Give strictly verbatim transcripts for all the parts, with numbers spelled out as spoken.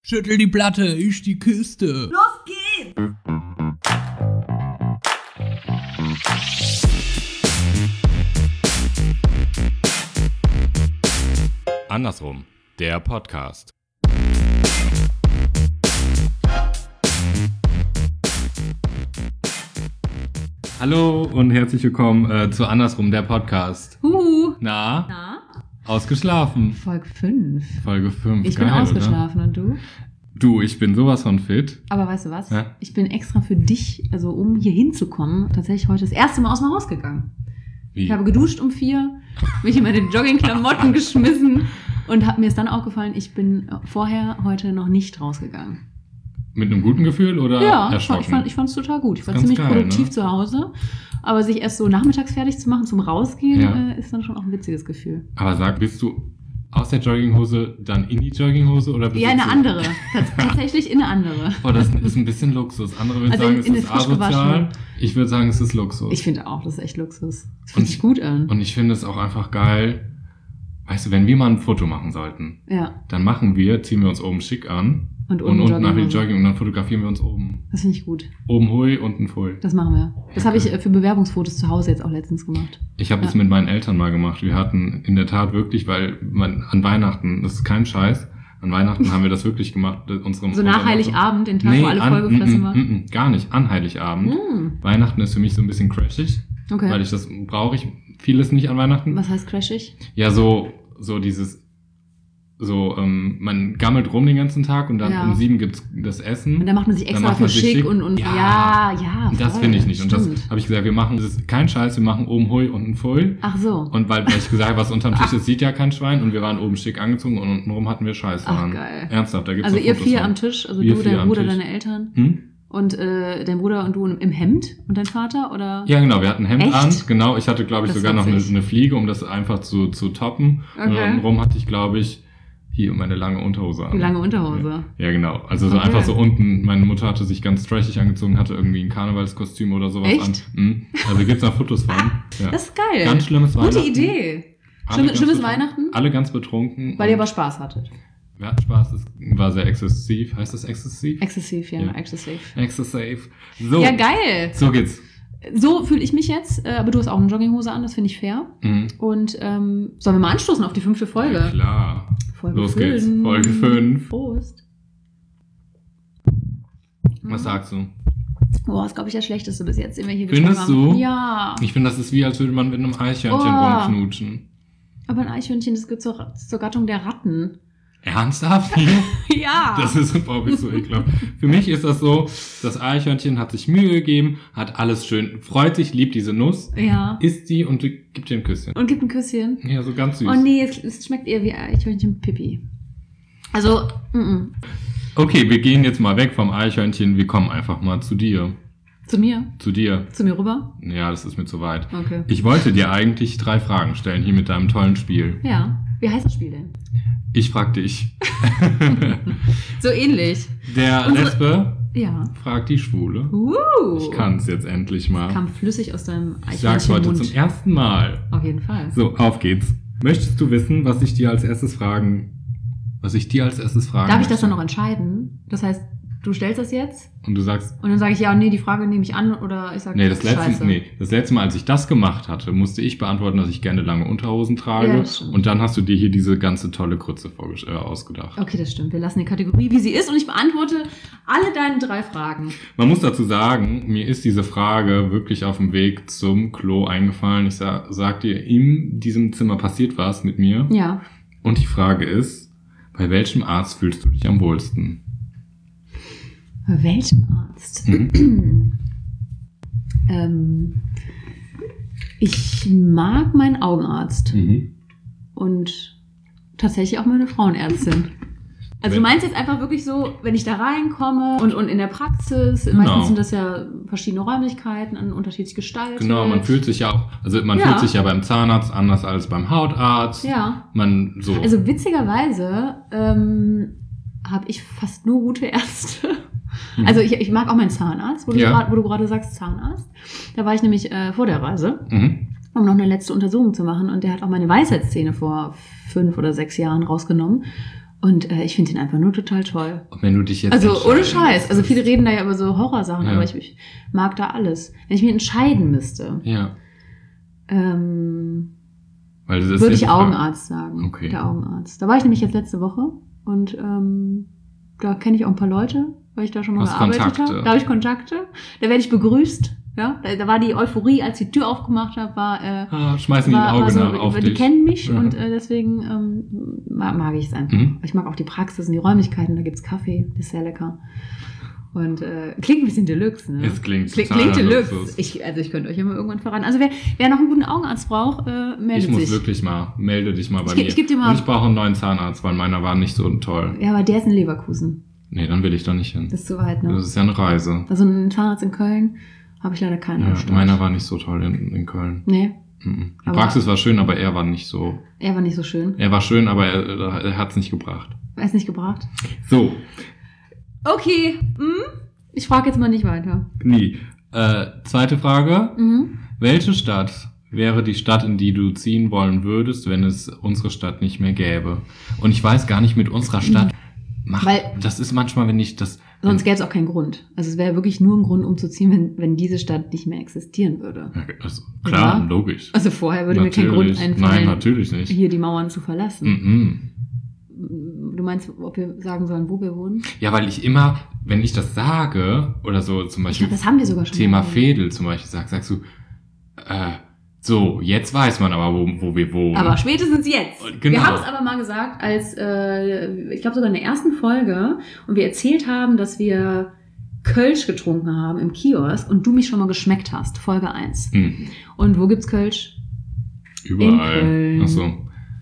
Schüttel die Platte, ich die Kiste. Los geht's! Andersrum, der Podcast. Hallo und herzlich willkommen äh, zu Andersrum, der Podcast. Huhu. Na? Na? Ausgeschlafen. Folge fünf. Folge fünf. Ich Geil, bin ausgeschlafen, oder? und du? Du, ich bin sowas von fit. Aber weißt du was? Ja? Ich bin extra für dich, also um hier hinzukommen, tatsächlich heute das erste Mal aus dem Haus gegangen. Wie? Ich habe geduscht um vier, mich in meine Joggingklamotten geschmissen und hab, mir ist dann aufgefallen, ich bin vorher heute noch nicht rausgegangen. Mit einem guten Gefühl oder Ja, erschrocken? ich fand ich fand's total gut. Ich war Ganz ziemlich geil, produktiv ne? zu Hause. Aber sich erst so nachmittags fertig zu machen zum Rausgehen, Ja. äh, ist dann schon auch ein witziges Gefühl. Aber sag, bist du aus der Jogginghose dann in die Jogginghose oder bist Ja, du in eine zu- andere. Tats- tatsächlich in eine andere. Oh, das ist ein bisschen Luxus. Andere würden Also sagen, in- es in ist eine frisch asozial. gewaschene. Ich würde sagen, es ist Luxus. Ich finde auch, das ist echt Luxus. Das fühlt Und- sich gut an. Und ich finde es auch einfach geil. Weißt du, wenn wir mal ein Foto machen sollten, Ja, dann machen wir, ziehen wir uns oben schick an und, und unten nach die Jogginghose. Jogging und dann fotografieren wir uns oben. Das finde ich gut. Oben hui, unten pfui. Das machen wir. Das habe ich äh, für Bewerbungsfotos zu Hause jetzt auch letztens gemacht. Ich habe Ja. das mit meinen Eltern mal gemacht. Wir hatten in der Tat wirklich, weil man, an Weihnachten, das ist kein Scheiß, an Weihnachten haben wir das wirklich gemacht. Unserem, So nach unserem- Heiligabend, den Tag, Nee, wo alle an, vollgefressen mm, waren. mm, mm, gar nicht, an Heiligabend. Mm. Weihnachten ist für mich so ein bisschen crashig, Okay. weil ich das brauche ich vieles nicht an Weihnachten. Was heißt crashig? Ja, so, so dieses, so, ähm, man gammelt rum den ganzen Tag und dann Ja. um sieben gibt's das Essen. Und da macht man sich Dann extra macht man für sich schick und, und Ja. ja, ja. Und das voll. finde ich nicht. Und das Stimmt. habe ich gesagt, wir machen, das ist kein Scheiß, wir machen oben hui, unten pfui. Ach so. Und weil, weil ich gesagt habe, was unterm Tisch ist, sieht ja kein Schwein und wir waren oben schick angezogen und untenrum hatten wir Scheiße Ach, an. geil. Ernsthaft, da gibt's Also noch ihr Fotos vier von. am Tisch, also Wir du, vier dein am Bruder, Tisch. deine Eltern Hm? und äh, dein Bruder und du im Hemd und dein Vater, oder? Ja, genau, wir hatten ein Hemd Echt? an, genau. Ich hatte, glaube ich, Das ist sogar noch eine, witzig. eine Fliege, um das einfach zu, zu toppen. Und Okay. untenrum hatte ich, glaube ich, hier meine lange Unterhose an. Die lange Unterhose. Ja, ja, genau. Also so Okay. einfach so unten, meine Mutter hatte sich ganz trashig angezogen, hatte irgendwie ein Karnevalskostüm oder sowas Echt? an. Mhm. Also gibt's da Fotos von. Ja. Das ist geil. Ganz schlimmes Gute Weihnachten. Idee. Alle Schlimm, ganz schlimmes betrunken. Weihnachten, Alle ganz betrunken. weil ihr und aber Spaß hattet. wir hatten Spaß, es war sehr exzessiv. Heißt das exzessiv? Exzessiv, ja, Ja. exzessiv. Exzessiv. So. Ja, geil. So geht's. So fühle ich mich jetzt, äh, aber du hast auch eine Jogginghose an, das finde ich fair. Mhm. Und ähm, sollen wir mal anstoßen auf die fünfte Ja, Folge? klar. Folge Los fünf. geht's. Folge fünf. Prost. Was sagst du? Boah, ist, glaube ich, das Schlechteste bis jetzt, den wir hier Findest getrunken haben. du? Ja. Ich finde, das ist wie, als würde man mit einem Eichhörnchen Oh. rumknutschen. Aber ein Eichhörnchen, das gehört zur, zur Gattung der Ratten. Ernsthaft? Ja. Das ist überhaupt nicht so ekelhaft. Für mich ist das so, das Eichhörnchen hat sich Mühe gegeben, hat alles schön, freut sich, liebt diese Nuss, Ja. isst die und gibt dir ein Küsschen. Und gibt ein Küsschen. Ja, so ganz süß. Oh nee, es, es schmeckt eher wie Eichhörnchen-Pipi. Also, mm -mm. Okay, wir gehen jetzt mal weg vom Eichhörnchen, wir kommen einfach mal zu dir. Zu mir? Zu dir. Zu mir rüber? Ja, das ist mir zu weit. Okay. Ich wollte dir eigentlich drei Fragen stellen, hier mit deinem tollen Spiel. Ja. Wie heißt das Spiel denn? Ich frag dich. So ähnlich. Der Unsere- Lesbe Ja. fragt die Schwule. Uh. Ich kann's jetzt endlich mal. Kam flüssig aus deinem Ich sag's heute Eichhörnchenmund. zum ersten Mal. Auf jeden Fall. So, auf geht's. Möchtest du wissen, was ich dir als erstes fragen, was ich dir als erstes fragen Darf ich das möchte? dann noch entscheiden? Das heißt, du stellst das jetzt Und du sagst, und dann sage ich, ja, nee, die Frage nehme ich an oder ich sage, nee, das letzte, Scheiße. nee, das letzte Mal, als ich das gemacht hatte, musste ich beantworten, dass ich gerne lange Unterhosen trage. Ja, das stimmt. Und dann hast du dir hier diese ganze tolle Grütze vorges- äh, ausgedacht. Okay, das stimmt. Wir lassen die Kategorie, wie sie ist und ich beantworte alle deine drei Fragen. Man muss dazu sagen, mir ist diese Frage wirklich auf dem Weg zum Klo eingefallen. Ich sa- sag dir, in diesem Zimmer passiert was mit mir. Ja. Und die Frage ist, bei welchem Arzt fühlst du dich am wohlsten? Bei welchem Arzt? Mhm. ähm, ich mag meinen Augenarzt Mhm. und tatsächlich auch meine Frauenärztin. Also Wenn- du meinst jetzt einfach wirklich so, wenn ich da reinkomme und, und in der Praxis, Genau. meistens sind das ja verschiedene Räumlichkeiten, an unterschiedlich gestaltet. Genau, man fühlt sich ja auch, also man Ja. fühlt sich ja beim Zahnarzt anders als beim Hautarzt. Ja. Man so. Also witzigerweise ähm, habe ich fast nur gute Ärzte. Mhm. Also ich, ich mag auch meinen Zahnarzt, wo du, Ja. grad, wo du gerade sagst Zahnarzt. Da war ich nämlich äh, vor der Reise, Mhm. um noch eine letzte Untersuchung zu machen. Und der hat auch meine Weisheitszähne vor fünf oder sechs Jahren rausgenommen. Und äh, ich finde ihn einfach nur total toll. Und wenn du dich jetzt Also ohne entscheiden Scheiß. Also müsstest. viele reden da ja über so Horrorsachen, Ja. aber ich, ich mag da alles. Wenn ich mich entscheiden müsste, Ja. ähm, Weil das ist würde ja ich die Frage. Augenarzt sagen. Okay. Der Augenarzt. Da war ich nämlich jetzt letzte Woche und ähm, da kenne ich auch ein paar Leute, weil ich da schon mal Hast gearbeitet Kontakte. habe. Da habe ich Kontakte. Da werde ich begrüßt. Ja, da, da war die Euphorie, als ich die Tür aufgemacht habe, war, äh, Ah, schmeißen die ein war, Auge war so, nach auf die dich. kennen mich Ja. und äh, deswegen ähm, mag, mag ich es einfach. Mhm. Ich mag auch die Praxis und die Räumlichkeiten, da gibt's Kaffee, das ist sehr lecker. Und äh, klingt ein bisschen Deluxe, ne? Es klingt Klingt, total klingt Deluxe. Luxus. Ich, also ich könnte euch ja mal irgendwann verraten. Also wer, wer noch einen guten Augenarzt braucht, äh, meldet Ich muss sich. wirklich mal, melde dich mal bei Ich geb- mir. ich geb dir mal- Und ich brauche einen neuen Zahnarzt, weil meiner war nicht so toll. Ja, aber der ist in Leverkusen. Nee, dann will ich da nicht hin. Das ist zu weit, ne? Das ist ja eine Reise. Also einen Zahnarzt in Köln habe ich leider keinen am Ja, Start. meiner war nicht so toll in, in Köln. Nee, Mhm. Die Aber- Praxis war schön, aber er war nicht so. er war nicht so schön. Er war schön, aber er, er hat es nicht gebracht. Er ist nicht gebracht. So, Okay, hm? Ich frage jetzt mal nicht weiter. nie. Äh, zweite Frage. Mhm. Welche Stadt wäre die Stadt, in die du ziehen wollen würdest, wenn es unsere Stadt nicht mehr gäbe? Und ich weiß gar nicht, mit unserer Stadt macht, Weil- das ist manchmal, wenn ich das, Sonst gäbe es auch keinen Grund. Also es wäre wirklich nur ein Grund, umzuziehen, wenn, wenn diese Stadt nicht mehr existieren würde. Ja, also, klar, Ja. logisch. Also vorher würde mir kein Grund Natürlich. einfallen, Nein, natürlich nicht. hier die Mauern zu verlassen. Mhm. Du meinst, ob wir sagen sollen, wo wir wohnen? Ja, weil ich immer, wenn ich das sage, oder so zum Ich Beispiel glaube, das haben wir sogar schon. Thema mal. Fädel zum Beispiel, sag, sagst du, äh, so, jetzt weiß man aber, wo, wo wir wohnen. Aber spätestens jetzt. Genau. Wir haben es aber mal gesagt, als, äh, ich glaube sogar in der ersten Folge, und wir erzählt haben, dass wir Kölsch getrunken haben im Kiosk und du mich schon mal geschmeckt hast. Folge eins. Hm, Und wo gibt's Kölsch? überall. Köln. Ach so.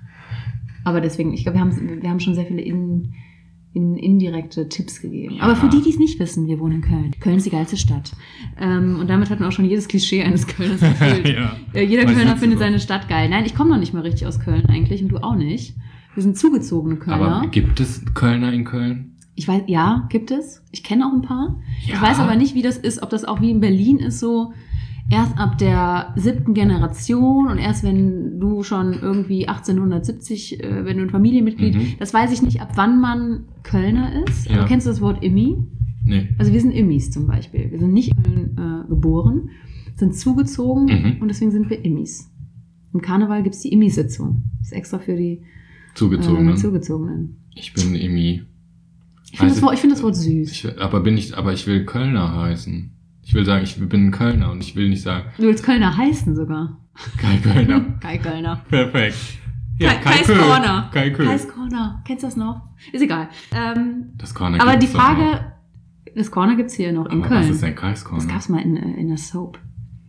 Aber deswegen, ich glaube, wir haben, wir haben schon sehr viele in, in, indirekte Tipps gegeben. Ja. Aber für die, die es nicht wissen, wir wohnen in Köln. Köln ist die geilste Stadt. Ähm, und damit hat man auch schon jedes Klischee eines Kölners erfüllt. Ja. Ja, jeder Weiß Kölner ich findet sogar. seine Stadt geil. Nein, ich komme noch nicht mal richtig aus Köln eigentlich und du auch nicht. Wir sind zugezogene Kölner. Aber gibt es Kölner in Köln? Ich weiß, ja, gibt es. Ich kenne auch ein paar. Ja. Ich weiß aber nicht, wie das ist, ob das auch wie in Berlin ist, so erst ab der siebten Generation und erst wenn du schon irgendwie achtzehnhundertsiebzig, äh, wenn du ein Familienmitglied, Mhm. das weiß ich nicht, ab wann man Kölner ist. Ja. Aber kennst du das Wort Immi? Nee. Also wir sind Immis zum Beispiel. Wir sind nicht in Köln äh, geboren, sind zugezogen Mhm. und deswegen sind wir Immis. Im Karneval gibt's die Immi-Sitzung. Das ist extra für die Zugezogenen. äh, Zugezogenen. Ich bin Emi. Ich finde Weiß das, Wort- ich find das Wort süß. Ich, will- aber bin ich, aber ich will Kölner heißen. Ich will sagen, ich bin ein Kölner und ich will nicht sagen, Du willst Kölner heißen sogar. Kai Kölner. Kai Kölner. Perfekt. Kai- Kais Köhl. Corner. Kai Köhl. Kais Corner. Kennst du das noch? Ist egal. Ähm, Das Corner aber die gibt's doch noch. Frage, das Corner gibt's hier noch in Aber Köln. was ist denn Kais Corner? Das gab's mal in, äh, in der Soap.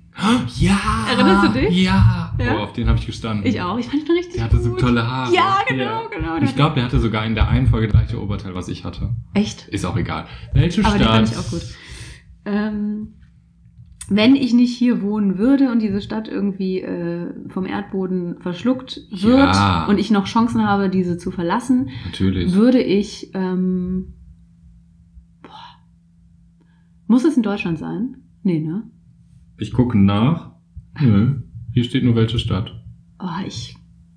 Ja! Erinnerst du dich? Ja! Ja? Oh, auf den habe ich gestanden. Ich auch. Ich fand ihn richtig Der hatte so gut. tolle Haare. Ja, genau, genau. Und ich glaube, der hatte sogar in der einen Folge gleiche Oberteil, was ich hatte. Echt? Ist auch egal. Welche Aber den Stadt? fand ich auch gut. Ähm, wenn ich nicht hier wohnen würde und diese Stadt irgendwie äh, vom Erdboden verschluckt wird Ja. und ich noch Chancen habe, diese zu verlassen, Natürlich. würde ich... Ähm, boah, muss es in Deutschland sein? Nee, ne? Ich gucke nach. Nö. Hier steht nur welche Stadt. Oh, ich...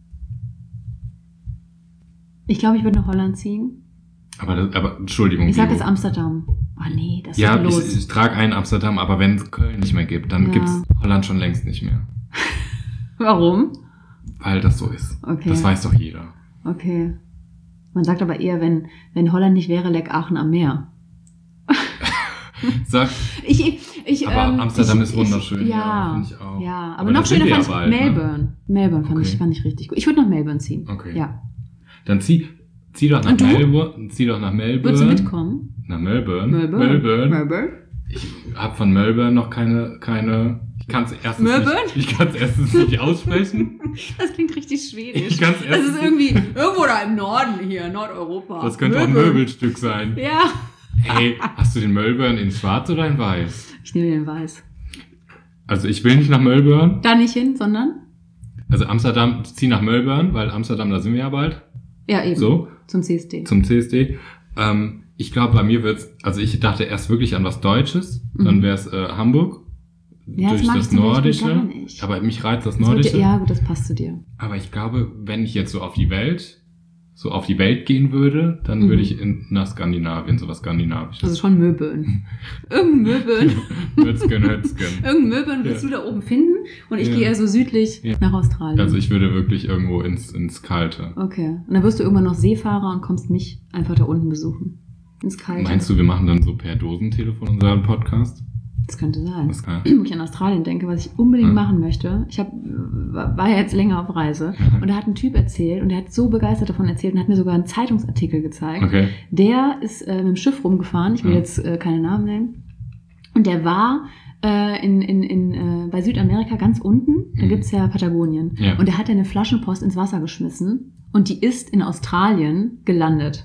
Ich glaube, ich würde nach Holland ziehen. Aber, das, aber Entschuldigung. Ich sage Leo. jetzt Amsterdam. Ah nee, das ist Ja, ja ich, los. ich trage ein Amsterdam, aber wenn es Köln nicht mehr gibt, dann Ja. gibt's Holland schon längst nicht mehr. Warum? Weil das so ist. Okay. Das weiß doch jeder. Okay. Man sagt aber eher, wenn, wenn Holland nicht wäre, leck Aachen am Meer. Sag, Ich, ich, ich, aber ähm, Amsterdam ich, ist wunderschön. Ich, ja, ja, finde ich auch. ja, aber, Aber noch da sind schöner wir fand ja ich bald, ne? Melbourne. Melbourne fand, Okay. ich, fand ich richtig gut. Ich würde nach Melbourne ziehen. Okay. Ja. Dann zieh, zieh doch nach Und du? Melbourne. Zieh doch nach Melbourne. Würdest du mitkommen? Nach Melbourne. Melbourne. Melbourne. Melbourne? Ich habe von Melbourne noch keine, keine. Ich kann es erstens Melbourne? nicht. Ich kann es erstens nicht aussprechen. Das klingt richtig schwedisch. Ich kann's das erst- ist irgendwie irgendwo da im Norden hier, Nordeuropa. Das könnte auch ein Melbourne. Möbelstück sein. Ja. Hey, hast du den Melbourne in Schwarz oder in Weiß? Ich nehme den Weiß. Also ich will nicht nach Melbourne. Da nicht hin, sondern? Also Amsterdam, zieh nach Melbourne, weil Amsterdam, da sind wir ja bald. Ja, eben. So, Zum C S D. zum C S D. Ähm, ich glaube, bei mir wird's, also ich dachte erst wirklich an was Deutsches, Mhm. dann wäre es äh, Hamburg. Ja, das durch mag ich das zum Beispiel Nordische. gar nicht. Aber mich reizt das Das wird Nordische. dir- ja, gut, das passt zu dir. Aber ich glaube, wenn ich jetzt so auf die Welt so auf die Welt gehen würde, dann Mhm. würde ich in, nach Skandinavien, sowas Skandinavisches. Also schon Möbeln. Irgendein Möbeln. Hötzgen, Hötzgen. Irgendein Möbeln willst Ja. du da oben finden und ich Ja. gehe eher so südlich Ja. nach Australien. Also ich würde wirklich irgendwo ins, ins Kalte. Okay. Und dann wirst du irgendwann noch Seefahrer und kommst mich einfach da unten besuchen. Ins Kalte. Meinst du, wir machen dann so per Dosentelefon unseren Podcast? Das könnte sein. Das kann. Wo ich an Australien denke, was ich unbedingt Ja. machen möchte. Ich hab, war ja jetzt länger auf Reise und da hat ein Typ erzählt und der hat so begeistert davon erzählt und hat mir sogar einen Zeitungsartikel gezeigt. Okay. Der ist äh, mit dem Schiff rumgefahren, ich will Ja. jetzt äh, keine Namen nennen. Und der war äh, in, in, in, äh, bei Südamerika ganz unten, da Mhm. gibt's ja Patagonien. Ja. Und der hat eine Flaschenpost ins Wasser geschmissen und die ist in Australien gelandet.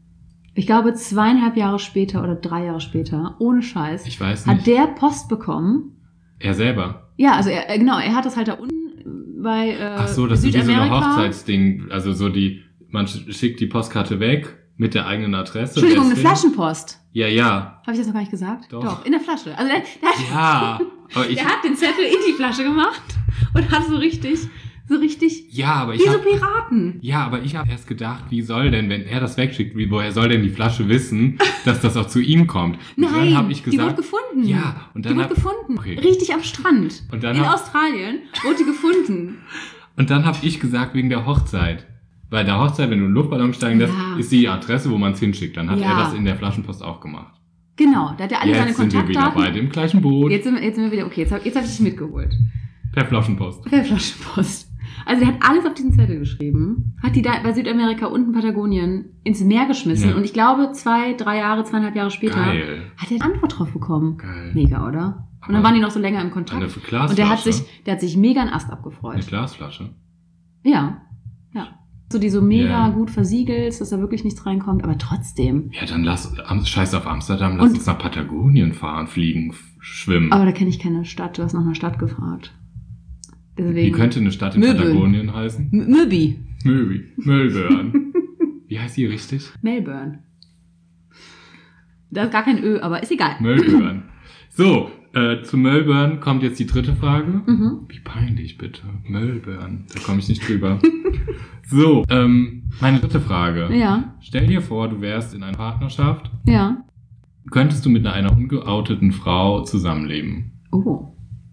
Ich glaube, zweieinhalb Jahre später oder drei Jahre später, ohne Scheiß, Ich weiß hat nicht. der Post bekommen. Er selber. Ja, also er, äh, genau, er hat das halt da unten bei äh, Ach so, das ist wie so eine Südamerika. Hochzeitsding. Also so die, man sch- schickt die Postkarte weg mit der eigenen Adresse. Entschuldigung, eine Deswegen- Flaschenpost. Ja, ja. Habe ich das noch gar nicht gesagt? Doch. in der Flasche. Also der, der, hat, Ja. Aber ich, der hat den Zettel in die Flasche gemacht und hat so richtig, so richtig, ja, aber wie ich so hab, Piraten. ja, aber ich habe erst gedacht, wie soll denn, wenn er das wegschickt, wie, woher soll denn die Flasche wissen, dass das auch zu ihm kommt? Und Nein, dann habe ich die wurde gesagt, gefunden. ja, und Die dann wurde hab, gefunden. Okay. Richtig am Strand. Und dann in hab- Australien wurde die gefunden. und dann habe ich gesagt wegen der Hochzeit. Bei der Hochzeit, wenn du einen Luftballon steigen lässt, Ja. ist die Adresse, wo man es hinschickt. Dann hat Ja. er das in der Flaschenpost auch gemacht. Genau, da hat er alle seine Jetzt sind wir wieder Kontaktdaten. bei dem gleichen Boot. Jetzt sind, wir, jetzt sind wir wieder, okay, jetzt habe jetzt hab ich dich mitgeholt. Per Flaschenpost. Per Flaschenpost. Also der hat alles auf diesen Zettel geschrieben, hat die da bei Südamerika unten Patagonien ins Meer geschmissen Ja. und ich glaube zwei, drei Jahre, zweieinhalb Jahre später Geil. hat er eine Antwort drauf bekommen. Geil. Mega, oder? Und dann Aber waren die noch so länger im Kontakt. Eine Glasflasche. Und der hat sich, der hat sich mega einen Ast Eine abgefreut. Glasflasche. Ja, ja. So die so mega Ja. gut versiegelt, dass da wirklich nichts reinkommt, aber trotzdem. Ja, dann lass, Am- scheiß auf Amsterdam, lass Und- uns nach Patagonien fahren, fliegen, f- schwimmen. Aber da kenne ich keine Stadt. Du hast nach einer Stadt gefragt. Deswegen. Wie könnte eine Stadt in Möbeln. Patagonien heißen? M- Möbi. Möbi. Melbourne. Wie heißt die richtig? Melbourne. Da ist gar kein Ö, aber ist egal. Melbourne. So, äh, zu Melbourne kommt jetzt die dritte Frage. Mhm. Wie peinlich, bitte. Melbourne. Da komme ich nicht drüber. So, ähm, meine dritte Frage. Ja, Stell dir vor, du wärst in einer Partnerschaft. ja. Könntest du mit einer ungeouteten Frau zusammenleben? Oh.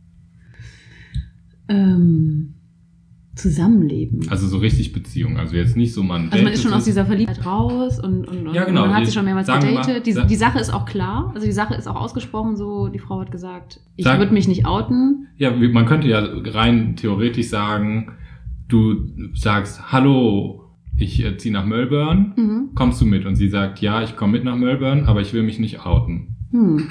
Ähm, zusammenleben. Also so richtig Beziehung. Also jetzt nicht so, man Also man ist datet schon aus sich- dieser Verliebtheit raus und, und, und Ja, genau. man hat Ich- sich schon mehrmals sagen wir mal, gedatet. Die, sa- die Sache ist auch klar. Also die Sache ist auch ausgesprochen so. Die Frau hat gesagt, ich Sag- würde mich nicht outen. Ja, wie- man könnte ja rein theoretisch sagen, du sagst, hallo, ich äh, ziehe nach Melbourne, Mhm. kommst du mit? Und sie sagt, ja, ich komme mit nach Melbourne, aber ich will mich nicht outen. Hm.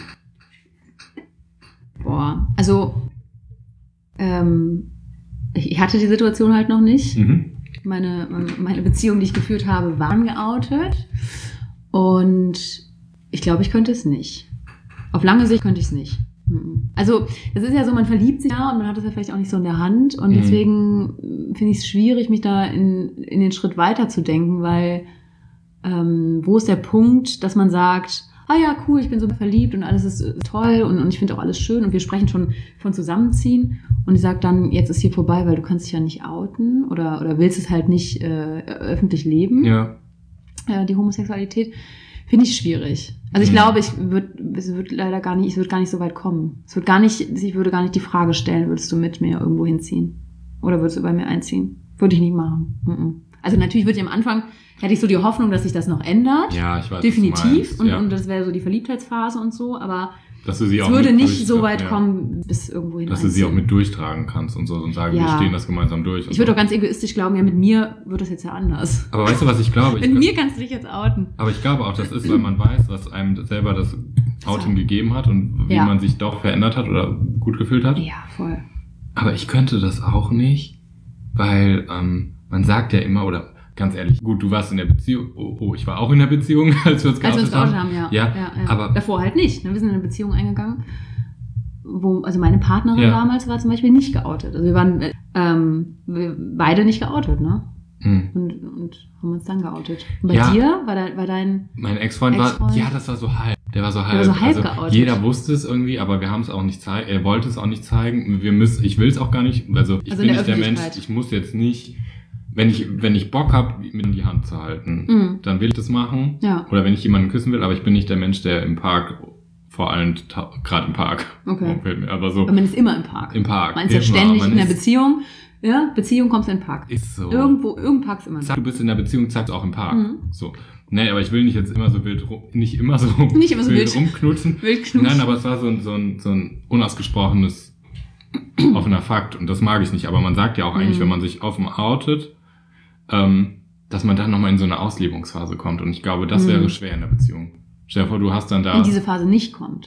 Boah, also ähm, ich ich hatte die Situation halt noch nicht. Mhm. Meine, meine Beziehungen, die ich geführt habe, waren geoutet. Und ich glaube, ich könnte es nicht. Auf lange Sicht könnte ich es nicht. Mhm. Also, es ist ja so, man verliebt sich ja und man hat es ja vielleicht auch nicht so in der Hand. Und Mhm. deswegen finde ich es schwierig, mich da in, in den Schritt weiterzudenken, weil ähm, wo ist der Punkt, dass man sagt, ah ja, cool, ich bin so verliebt und alles ist äh, toll und, und ich finde auch alles schön und wir sprechen schon von Zusammenziehen und ich sage dann, jetzt ist hier vorbei, weil du kannst dich ja nicht outen oder, oder willst es halt nicht äh, öffentlich leben, Ja. äh, die Homosexualität, finde ich schwierig. Also ich Mhm. glaube, ich würde, es wird leider gar nicht, ich würde gar nicht so weit kommen. Es wird gar nicht, ich würde gar nicht die Frage stellen, würdest du mit mir irgendwo hinziehen? Oder würdest du bei mir einziehen? Würde ich nicht machen. Mhm. Also natürlich würde ich am Anfang, hätte ich so die Hoffnung, dass sich das noch ändert. Ja, ich weiß, Definitiv. was du meinst. Und, ja. und das wäre so die Verliebtheitsphase und so, aber Dass du sie es auch würde mit nicht durch- so weit ja. kommen, bis irgendwo hin. Dass du sie auch einziehen. mit durchtragen kannst und so und sagen, wir Ja. stehen das gemeinsam durch. und Ich würde so. doch ganz egoistisch glauben, ja, mit mir wird das jetzt ja anders. Aber weißt du, was ich glaube? Ich, Mit mir kannst du dich jetzt outen. aber ich glaube auch, das ist, weil man weiß, was einem selber das Outing gegeben hat und wie Ja. man sich doch verändert hat oder gut gefühlt hat. Ja, voll. Aber ich könnte das auch nicht, weil ähm, man sagt ja immer, oder ganz ehrlich, gut, du warst in der Beziehung, oh, oh ich war auch in der Beziehung, als wir uns Als wir uns geoutet geoutet haben. haben, ja. Ja, aber- Davor halt nicht. Ne? Wir sind in eine Beziehung eingegangen, wo, also meine Partnerin Ja. damals war zum Beispiel nicht geoutet. Also wir waren ähm, wir beide nicht geoutet, ne? Hm. Und, und haben uns dann geoutet. Und bei Ja. dir war, da, war dein, Mein Ex-Freund war, Ex-Freund? ja, das war so halb. Der war so halb. war so halb also, geoutet. jeder wusste es irgendwie, aber wir haben es auch nicht zeigen. Er wollte es auch nicht zeigen. Wir müssen, ich will es auch gar nicht. Also ich Also bin in der nicht der Mensch. Öffentlichkeit. Ich muss jetzt nicht wenn ich, wenn ich Bock habe, mir in die Hand zu halten, Mhm. dann will ich das machen. Ja. Oder wenn ich jemanden küssen will, aber ich bin nicht der Mensch, der im Park, vor allem gerade im Park, Okay. fällt mir, aber so Aber man ist immer im Park. im Park. Man ist ja immer. ständig Man in der ist- Beziehung. Ja, Beziehung kommst du in den Park. Ist so. Irgendwo, irgendein Park ist immer ein Zack, Park. du bist in der Beziehung, zack, auch im Park. Mhm. So. Nee, aber ich will nicht jetzt immer so wild rum, nicht immer so, Nicht immer so wild. rumknutschen. Wild knutschen. Nein, aber es war so ein, so ein, so ein unausgesprochenes offener Fakt und das mag ich nicht. Aber man sagt ja auch eigentlich, Mhm. wenn man sich offen outet, ähm, dass man dann nochmal in so eine Auslebungsphase kommt. Und ich glaube, das Mhm. wäre schwer in der Beziehung. Stell dir vor, du hast dann da... Wenn diese Phase nicht kommt.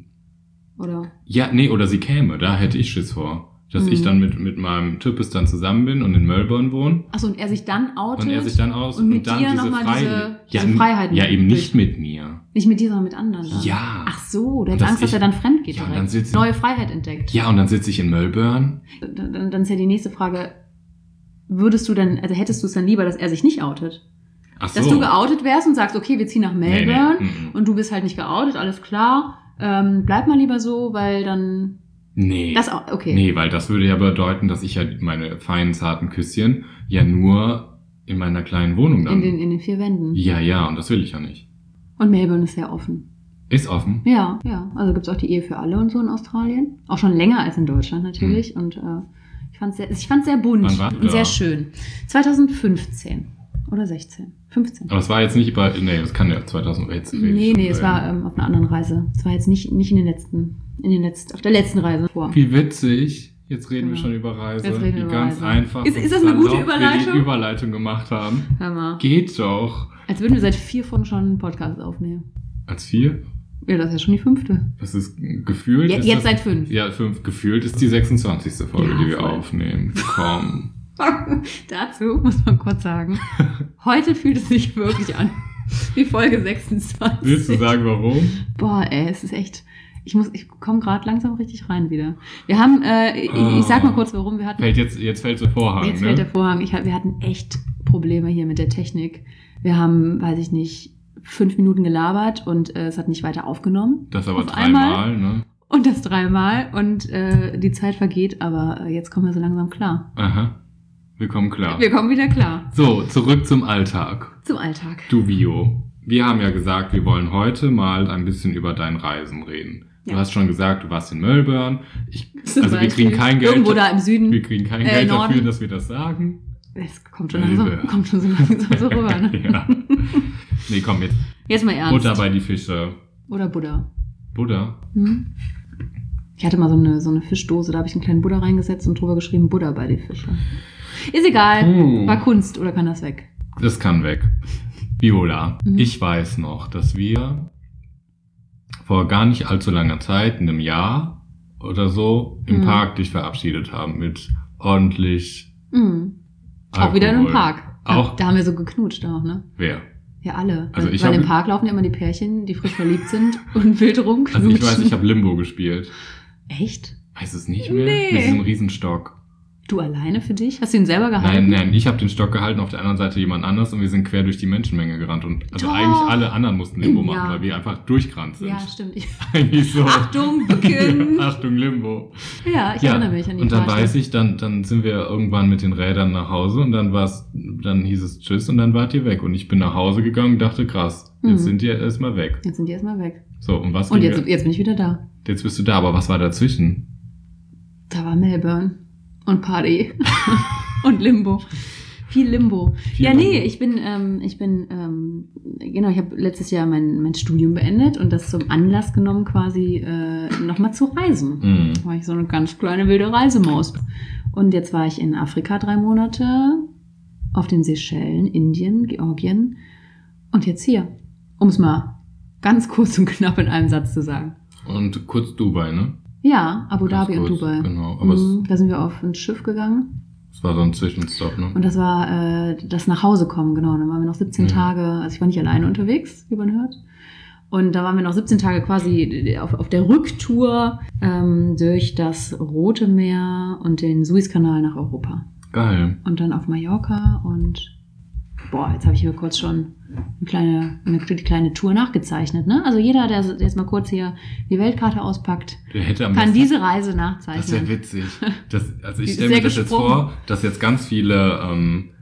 Oder? Ja, nee, oder sie käme, da hätte ich Schiss vor. Dass Mhm. ich dann mit, mit meinem Typus dann zusammen bin und in Melbourne wohne. Achso, und er sich dann outet? Und er sich dann aus und und, mit dann dir diese, noch mal Frei diese- ja, diese Freiheiten ja, eben nicht durch- mit mir. Nicht mit dir, sondern mit anderen dann. Ja. Ach so, du Und hättest dass Angst, dass ich- er dann fremd geht Ja, und direkt. dann sitzt- Neue Freiheit entdeckt. Ja, und dann sitze ich in Melbourne. Dann, dann, dann ist ja die nächste Frage, würdest du dann, also hättest du es dann lieber, dass er sich nicht outet? Ach so. Dass du geoutet wärst und sagst, okay, wir ziehen nach Nee, nee, Melbourne mhm. und du bist halt nicht geoutet, alles klar. Ähm, bleib mal lieber so, weil dann... Nee. Das auch, okay. Nee, weil das würde ja bedeuten, dass ich ja meine feinen, zarten Küsschen ja nur in meiner kleinen Wohnung dann... In den, in den vier Wänden. ja, ja, und das will ich ja nicht. Und Melbourne ist sehr offen. Ist offen. Ja, ja. Also gibt's auch die Ehe für alle und so in Australien. Auch schon länger als in Deutschland natürlich. Und äh, ich fand's sehr, ich fand's sehr bunt Wann war und da? sehr schön. zwanzig fünfzehn oder sechzehn. fünfzehn. Aber es war jetzt nicht bei... Nee, das kann ja zwanzig jetzt rede ich Nee, schon nee, es bei- war ähm, auf einer anderen Reise. Es war jetzt nicht, nicht in den letzten, in den letzten, auf der letzten Reise vor. Wie witzig. Jetzt reden wir Genau. schon über Reise. Jetzt reden wir Wie über ganz Reise. einfach. Ist- und ist das eine gute salopp wir Überleitung? die Überleitung gemacht haben. Hör mal. Geht doch. Als würden wir seit vier Folgen schon einen Podcast aufnehmen. Als vier? Ja, das ist ja schon die fünfte. Das ist gefühlt. Je- ist jetzt das, seit fünf. Ja, fünf. Gefühlt ist die sechsundzwanzigste Folge, Ja, die wir voll. aufnehmen. Komm. Dazu muss man kurz sagen, heute fühlt es sich wirklich an wie Folge sechsundzwanzig. Willst du sagen, warum? Boah, ey, es ist echt... Ich muss, ich komme gerade langsam richtig rein wieder. Wir haben, äh, ich, ich sag mal kurz, warum wir hatten... Fällt jetzt, jetzt fällt der Vorhang, Jetzt ne? fällt der Vorhang. Ich, hab- wir hatten echt Probleme hier mit der Technik. Wir haben, weiß ich nicht, fünf Minuten gelabert und äh, es hat nicht weiter aufgenommen. Das aber Auf dreimal, ne? Und das dreimal und äh, die Zeit vergeht, aber äh, jetzt kommen wir so langsam klar. Aha. Wir kommen klar. Wir kommen wieder klar. So, zurück zum Alltag. Zum Alltag. Du, Vio. Wir haben ja gesagt, wir wollen heute mal ein bisschen über dein Reisen reden. Du Ja. hast schon gesagt, du warst in Melbourne. Ich, Zum also wir Beispiel. kriegen kein Geld. Irgendwo da im Süden. Wir kriegen kein Äh, Geld Norden. dafür, dass wir das sagen. Es kommt schon langsam, Melbourne. kommt schon so langsam so rüber. Ne? Ja. Nee, komm, jetzt Jetzt mal ernst. Butter bei die Fische. Oder Buddha. Buddha? Hm? Ich hatte mal so eine, so eine Fischdose, da habe ich einen kleinen Buddha reingesetzt und drüber geschrieben, Buddha bei die Fische. Ist egal. Hm. War Kunst oder kann das weg? Das kann weg. Viola, Mhm. ich weiß noch, dass wir vor gar nicht allzu langer Zeit, in einem Jahr oder so, im Mhm. Park dich verabschiedet haben mit ordentlich Mhm. Auch Alkohol. wieder in einem Park. Auch? Da haben wir so geknutscht auch, ne? Wer? Ja, alle. Also weil ich weil hab- im Park laufen ja immer die Pärchen, die frisch verliebt sind und wild rumknutschen. Also ich weiß, ich habe Limbo gespielt. Echt? Weiß es nicht mehr? Nee. Mit diesem Riesenstock. Du alleine für dich? Hast du ihn selber Nein, gehalten? nein, ich habe den Stock gehalten, auf der anderen Seite jemand anders und wir sind quer durch die Menschenmenge gerannt. Und also Doch. eigentlich alle anderen mussten Limbo machen, Ja. weil wir einfach durchgerannt sind. Ja, stimmt. Ich, Eigentlich so. Achtung, Bücken! Achtung, Limbo. Ja, ich Ja, erinnere mich an die und dann Party. weiß ich, dann, dann sind wir irgendwann mit den Rädern nach Hause und dann war's, dann hieß es Tschüss und dann wart ihr weg. Und ich bin nach Hause gegangen und dachte, krass, jetzt Mhm. sind die erstmal weg. Jetzt sind die erstmal weg. So, und was Und ging jetzt, wir- jetzt bin ich wieder da. jetzt bist du da, aber was war dazwischen? Da war Melbourne und Party und Limbo. Viel Limbo. Viel ja, nee, Limbo. ich bin, ähm, ich bin, ähm, genau, ich habe letztes Jahr mein, mein Studium beendet und das zum Anlass genommen, quasi äh, nochmal zu reisen. Mhm. Da war ich so eine ganz kleine wilde Reisemaus. Und jetzt war ich in Afrika drei Monate, auf den Seychellen, Indien, Georgien und jetzt hier. Um es mal ganz kurz und knapp in einem Satz zu sagen. Und kurz Dubai, ne? Ja, Abu Ganz Dhabi und kurz, Dubai. genau, aber es- Mhm, da sind wir auf ein Schiff gegangen. Das war so ein Zwischenstopp, ne? Und das war äh, das nach Hause kommen, genau. Dann waren wir noch siebzehn Mhm. Tage, also ich war nicht alleine unterwegs, wie man hört. Und da waren wir noch siebzehn Tage quasi auf, auf der Rücktour ähm, durch das Rote Meer und den Suezkanal nach Europa. Geil. Und dann auf Mallorca und boah, jetzt habe ich hier kurz schon eine kleine, eine kleine Tour nachgezeichnet, ne? Also jeder, der jetzt mal kurz hier die Weltkarte auspackt, Der hätte am kann besten- diese Reise Das wäre nachzeichnen. witzig. Das, also ich Die stelle ist mir sehr das jetzt gesprungen. vor, dass jetzt ganz viele ähm,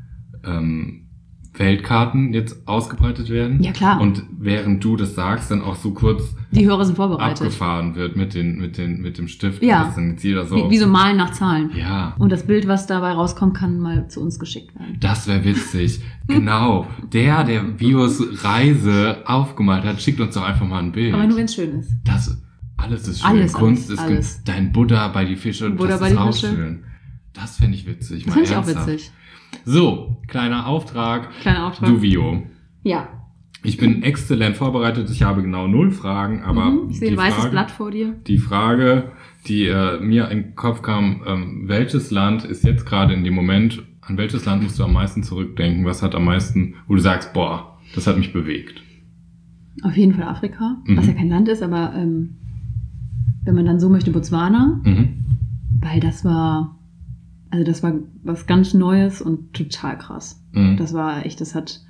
ähm, Weltkarten jetzt ausgebreitet werden. Ja, klar. Und während du das sagst, dann auch so kurz Die Hörer sind vorbereitet. abgefahren wird mit den, mit den, mit dem Stift. Ja. Das ist dann jetzt jeder so. Wie, wie so Malen nach Zahlen. Ja. Und das Bild, was dabei rauskommt, kann mal zu uns geschickt werden. Das wäre witzig. Genau. Der, der Bios Reise aufgemalt hat, schickt uns doch einfach mal ein Bild. Aber nur wenn es schön ist. Das, alles ist schön. Alles, Kunst alles, ist alles. dein Buddha bei die Fische, Buddha das bei ist die auch Fische. schön. Das fände ich witzig. Das mal finde ich auch ernsthaft. witzig. So, kleiner Auftrag. Kleiner Auftrag. Du, Vio. Ja. Ich bin exzellent vorbereitet. Ich habe genau null Fragen, aber Mhm. Ich sehe die ein weißes Frage, Blatt vor dir. Die Frage, die äh, mir in den Kopf kam, ähm, welches Land ist jetzt gerade in dem Moment, an welches Land musst du am meisten zurückdenken? Was hat am meisten, wo du sagst, boah, das hat mich bewegt? Auf jeden Fall Afrika, Mhm. was ja kein Land ist, aber ähm, wenn man dann so möchte, Botswana, Mhm. weil das war, also das war was ganz Neues und total krass. Mhm. Das war echt, das hat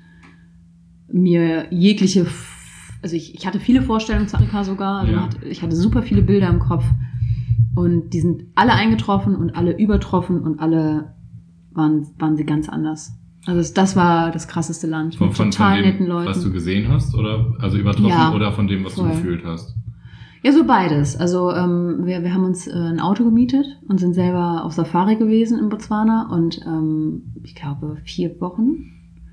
mir jegliche, F- also ich, ich hatte viele Vorstellungen zu Afrika sogar, also Ja. man hat, ich hatte super viele Bilder im Kopf und die sind alle eingetroffen und alle übertroffen und alle waren, waren sie ganz anders. Also das, das war das krasseste Land Von, mit von, total von dem, netten Leuten. was du gesehen hast, oder also übertroffen Ja, oder von dem, was voll. du gefühlt hast? Ja, so beides. Also ähm, wir, wir haben uns äh, ein Auto gemietet und sind selber auf Safari gewesen in Botswana und ähm, ich glaube vier Wochen.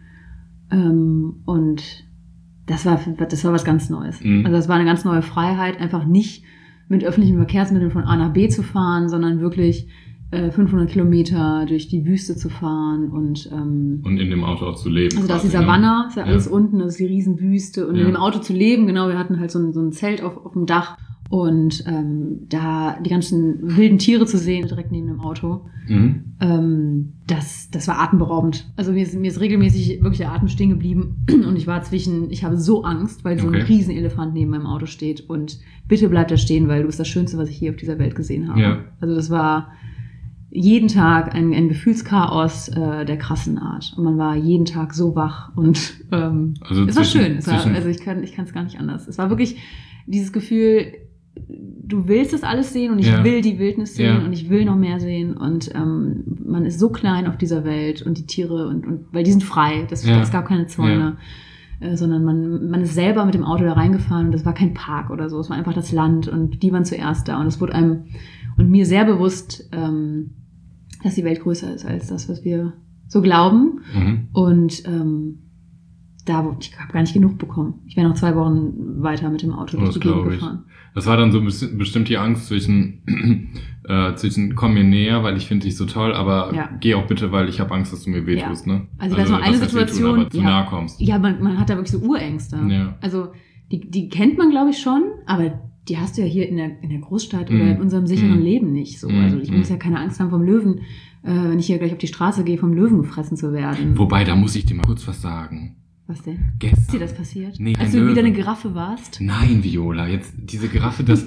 Ähm, und das war das war was ganz Neues. Mhm. Also das war eine ganz neue Freiheit, einfach nicht mit öffentlichen Verkehrsmitteln von A nach B zu fahren, sondern wirklich äh, fünfhundert Kilometer durch die Wüste zu fahren und ähm, Und in dem Auto auch zu leben. also da ist die quasi, ne? Savanne, ist ja alles Ja. unten, das ist die Riesenwüste und Ja. in dem Auto zu leben, genau, wir hatten halt so ein, so ein Zelt auf, auf dem Dach und ähm, da die ganzen wilden Tiere zu sehen, direkt neben dem Auto, Mhm. ähm, das, das war atemberaubend. Also mir ist, mir ist regelmäßig wirklich der Atem stehen geblieben und ich war zwischen, ich habe so Angst, weil so ein Okay. Riesenelefant neben meinem Auto steht und bitte bleib da stehen, weil du bist das Schönste, was ich hier auf dieser Welt gesehen habe. Ja. Also das war jeden Tag ein, ein Gefühlschaos äh, der krassen Art. Und man war jeden Tag so wach und ähm, Also es war zwischen- schön. Es war, zwischen- also ich kann ich kann es gar nicht anders. Es war wirklich dieses Gefühl, du willst das alles sehen und ich Ja. will die Wildnis sehen Ja. und ich will noch mehr sehen und ähm, man ist so klein auf dieser Welt und die Tiere und, und weil die sind frei. Das, Ja. Es gab keine Zäune. Äh, sondern man, man ist selber mit dem Auto da reingefahren und das war kein Park oder so. Es war einfach das Land und die waren zuerst da und es wurde einem und mir sehr bewusst, ähm, dass die Welt größer ist als das, was wir so glauben. Mhm. Und ähm, da, ich habe gar nicht genug bekommen. Ich wäre noch zwei Wochen weiter mit dem Auto Oh, durch das die Gegend glaube ich. gefahren. Das war dann so bes- bestimmt die Angst zwischen, äh, zwischen komm mir näher, weil ich finde dich so toll, aber Ja. geh auch bitte, weil ich habe Angst, dass du mir wehtust, ne? Also, das war eine was heißt wehtun, Situation, aber zu ja. nahe kommst. Ja, man, man hat da wirklich so Urängste. Ja. Also die, die kennt man, glaube ich, schon, aber die hast du ja hier in der, in der Großstadt Mm. oder in unserem sicheren Mm. Leben nicht so. Mm. Also ich Mm. muss ja keine Angst haben vom Löwen, äh, wenn ich hier gleich auf die Straße gehe, vom Löwen gefressen zu werden. Wobei, da muss ich dir mal kurz was sagen. Was denn? Gestern. Ist dir das passiert? Nee, Als ein du Löwe. wieder eine Giraffe warst? Nein, Viola, jetzt diese Giraffe, das...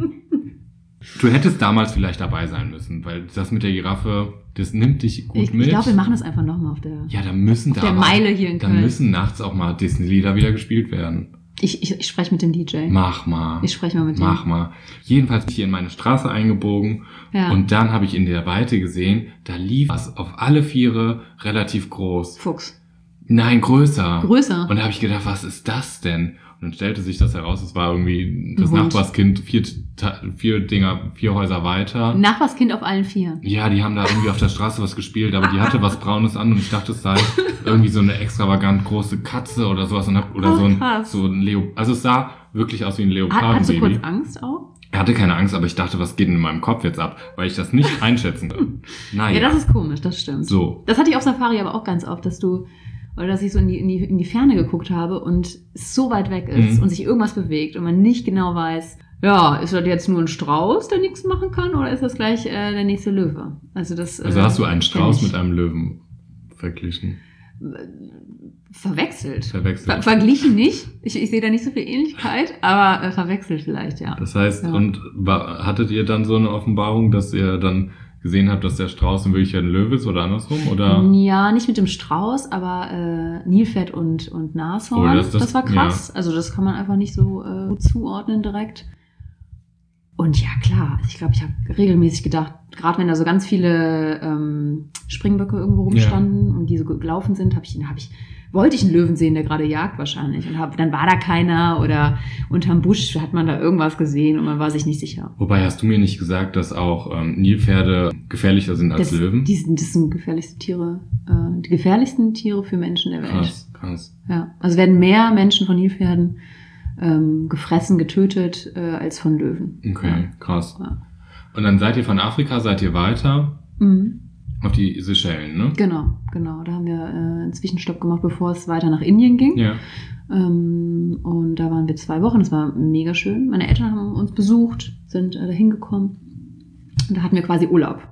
Du hättest damals vielleicht dabei sein müssen, weil das mit der Giraffe, das nimmt dich gut Ich, mit. ich glaube, wir machen das einfach nochmal auf der... ja, da müssen auf da der aber- Meile hier in Da Köln. müssen nachts auch mal Disney-Lieder wieder gespielt werden. Ich, ich, ich spreche mit dem D J. Mach mal. Ich spreche mal mit dem. Mach mal. Jedenfalls bin ich hier in meine Straße eingebogen Ja. und dann habe ich in der Weite gesehen, da lief was auf alle Viere relativ groß. Fuchs. Nein, größer. Größer. Und da habe ich gedacht, was ist das denn? Und dann stellte sich das heraus, es war irgendwie das Ein Hund. Nachbarskind vier, Ta- vier Dinger, vier Häuser weiter. Nachbarskind auf allen Vieren. Ja, die haben da irgendwie auf der Straße was gespielt, aber die hatte was Braunes an und ich dachte, es sei irgendwie so eine extravagant große Katze oder sowas und hab, oder Oh, so ein, krass. so ein Leo, also es sah wirklich aus wie ein Hat, hast du Leopardenbaby. kurz Angst auch? Er hatte keine Angst, aber ich dachte, was geht denn in meinem Kopf jetzt ab, weil ich das nicht einschätzen kann. Naja, Ja, das ist komisch, das stimmt. so. Das hatte ich auf Safari aber auch ganz oft, dass du, oder dass ich so in die, in die, in die Ferne geguckt habe und es so weit weg ist Mhm. und sich irgendwas bewegt und man nicht genau weiß, ja, ist das jetzt nur ein Strauß, der nichts machen kann, oder ist das gleich äh, der nächste Löwe? Also das. Also äh, hast du einen kenn Strauß ich. mit einem Löwen verglichen, Verwechselt. verwechselt. Ver verglichen nicht. Ich, ich sehe da nicht so viel Ähnlichkeit, aber äh, verwechselt vielleicht, ja. Das heißt, Ja. und war, hattet ihr dann so eine Offenbarung, dass ihr dann gesehen habt, dass der Strauß in Wirklichkeit ein Löwe ist oder andersrum? Oder? Ja, nicht mit dem Strauß, aber äh, Nilpferd und, und Nashorn. Oh, das, das- das- war krass. Also das kann man einfach nicht so äh, gut zuordnen direkt. Und ja, klar, ich glaube, ich habe regelmäßig gedacht, gerade wenn da so ganz viele ähm, Springböcke irgendwo rumstanden ja. und die so gelaufen sind, habe ich, hab ich, wollte ich einen Löwen sehen, der gerade jagt wahrscheinlich. Und hab, dann war da keiner oder unterm Busch hat man da irgendwas gesehen und man war sich nicht sicher. Wobei, hast du mir nicht gesagt, dass auch ähm, Nilpferde gefährlicher sind als das, Löwen? Die sind, das sind gefährlichste Tiere, äh, die gefährlichsten Tiere für Menschen der Welt. Krass, krass. Ja, also werden mehr Menschen von Nilpferden ähm, gefressen, getötet äh, als von Löwen. Okay, ja. krass. Ja. Und dann seid ihr von Afrika, seid ihr weiter mhm. auf die Seychellen, ne? Genau, genau. Da haben wir äh, einen Zwischenstopp gemacht, bevor es weiter nach Indien ging. Ja. Ähm, und da waren wir zwei Wochen. Das war mega schön. Meine Eltern haben uns besucht, sind äh, da hingekommen. Und da hatten wir quasi Urlaub.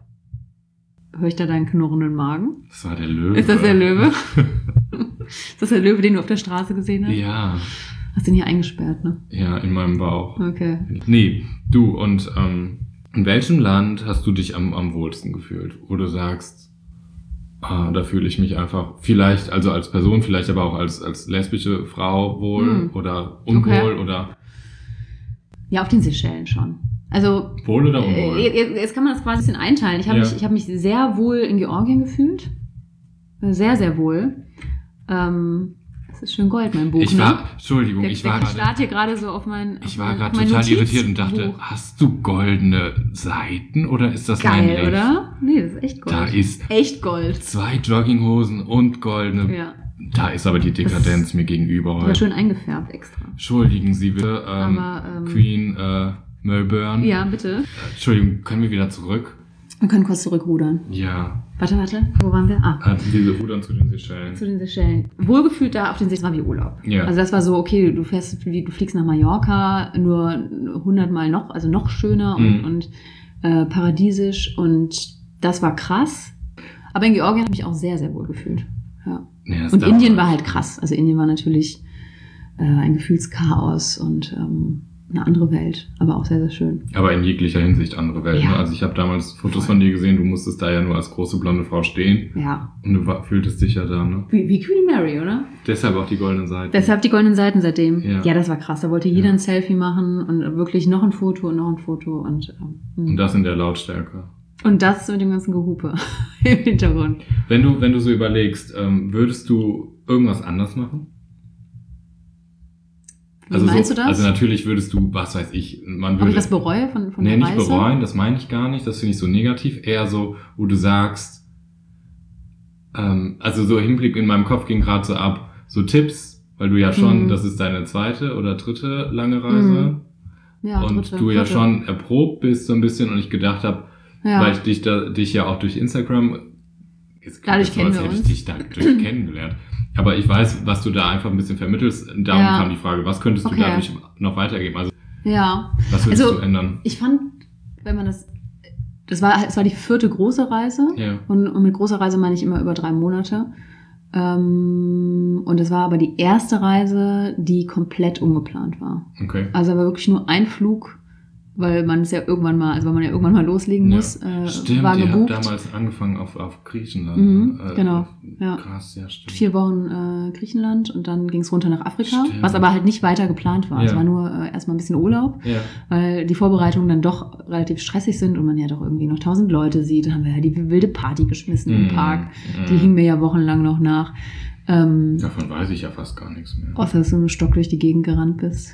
Hör ich da deinen knurrenden Magen? Das war der Löwe. Ist das der Löwe? Ist das der Löwe, den du auf der Straße gesehen hast? Ja. Hast du den hier eingesperrt, ne? Ja, in meinem Bauch. Okay. Nee, du, und ähm, in welchem Land hast du dich am, am wohlsten gefühlt? Wo du sagst, ah, da fühle ich mich einfach, vielleicht, also als Person, vielleicht aber auch als, als lesbische Frau wohl hm. oder unwohl okay. oder... Ja, auf den Seychellen schon. Also... Wohl oder unwohl? Äh, jetzt kann man das quasi ein bisschen einteilen. Ich habe ja. mich, ich hab mich sehr wohl in Georgien gefühlt. Sehr, sehr wohl. Ähm... Das ist schön Gold, mein Buch. Ich war, ne? Entschuldigung, der, ich der war gerade... Ich starte hier gerade so auf mein Ich war gerade total irritiert und dachte, hast du goldene Seiten oder ist das Geil, mein Licht? oder? Nee, das ist echt Gold. Da ist echt Gold. Zwei Jogginghosen und goldene... Ja. Da ist aber die Dekadenz das mir gegenüber heute. Das war schön eingefärbt extra. Entschuldigen Sie bitte, ähm, aber, ähm, Queen äh, Melbourne. Ja, bitte. Äh, Entschuldigung, können wir wieder zurück? Wir können kurz zurückrudern. Ja. Warte, warte, wo waren wir? Ah. Hatten diese Rudern zu den Seychellen. Zu den Seychellen. Wohlgefühlt da auf den Seychellen war wie Urlaub. Ja. Also das war so, okay, du fährst, du fliegst nach Mallorca, nur hundertmal noch, also noch schöner und, mhm. und äh, paradiesisch und das war krass. Aber in Georgien habe ich mich auch sehr, sehr wohl gefühlt. Ja. Ja, und Indien war halt krass. Also Indien war natürlich äh, ein Gefühlschaos und ähm, eine andere Welt, aber auch sehr, sehr schön. Aber in jeglicher Hinsicht andere Welt. Ja. Ne? Also ich habe damals Fotos von dir gesehen, du musstest da ja nur als große blonde Frau stehen. Ja. Und du war, fühltest dich ja da, ne? Wie, wie Queen Mary, oder? Deshalb auch die goldenen Seiten. Deshalb die goldenen Seiten seitdem. Ja, ja das war krass. Da wollte jeder ja. ein Selfie machen und wirklich noch ein Foto und noch ein Foto. Und, ähm, und das in der Lautstärke. Und das mit dem ganzen Gehupe im Hintergrund. Wenn du, wenn du so überlegst, ähm, würdest du irgendwas anders machen? Wie also meinst so, du das? Also natürlich würdest du, was weiß ich, man würde... Ob ich das bereue von, von nee, der Reise? Nee, nicht bereuen, das meine ich gar nicht, das finde ich so negativ. Eher so, wo du sagst, ähm, also so Hinblick in meinem Kopf ging gerade so ab, so Tipps, weil du ja schon, mhm. das ist deine zweite oder dritte lange Reise. Mhm. Ja, und dritte, du ja dritte. schon erprobt bist so ein bisschen und ich gedacht habe, ja. weil ich dich, da, dich ja auch durch Instagram, jetzt dadurch kennen wir hätte uns. ich dich dadurch kennengelernt. Aber ich weiß, was du da einfach ein bisschen vermittelst. Darum ja. kam die Frage, was könntest du okay. dadurch noch weitergeben? Also, ja. was würdest also, du ändern? Ich fand, wenn man das, das war, es war die vierte große Reise. Ja. Und, und mit großer Reise meine ich immer über drei Monate. Ähm, und es war aber die erste Reise, die komplett ungeplant war. Okay. Also war wirklich nur ein Flug, weil man es ja irgendwann mal, also weil man ja irgendwann mal loslegen ja. muss, äh, stimmt, war gebucht. Ihr habt damals angefangen auf, auf Griechenland. Mhm, äh, genau, ja. Krass, ja, stimmt. Vier Wochen äh, Griechenland und dann ging es runter nach Afrika, stimmt. was aber halt nicht weiter geplant war. Ja. Es war nur äh, erstmal ein bisschen Urlaub, ja. weil die Vorbereitungen dann doch relativ stressig sind und man ja doch irgendwie noch tausend Leute sieht. Dann haben wir ja die wilde Party geschmissen mhm. im Park. Mhm. Die hing mir ja wochenlang noch nach. Ähm, Davon weiß ich ja fast gar nichts mehr. Außer, dass du mit dem Stock durch die Gegend gerannt bist.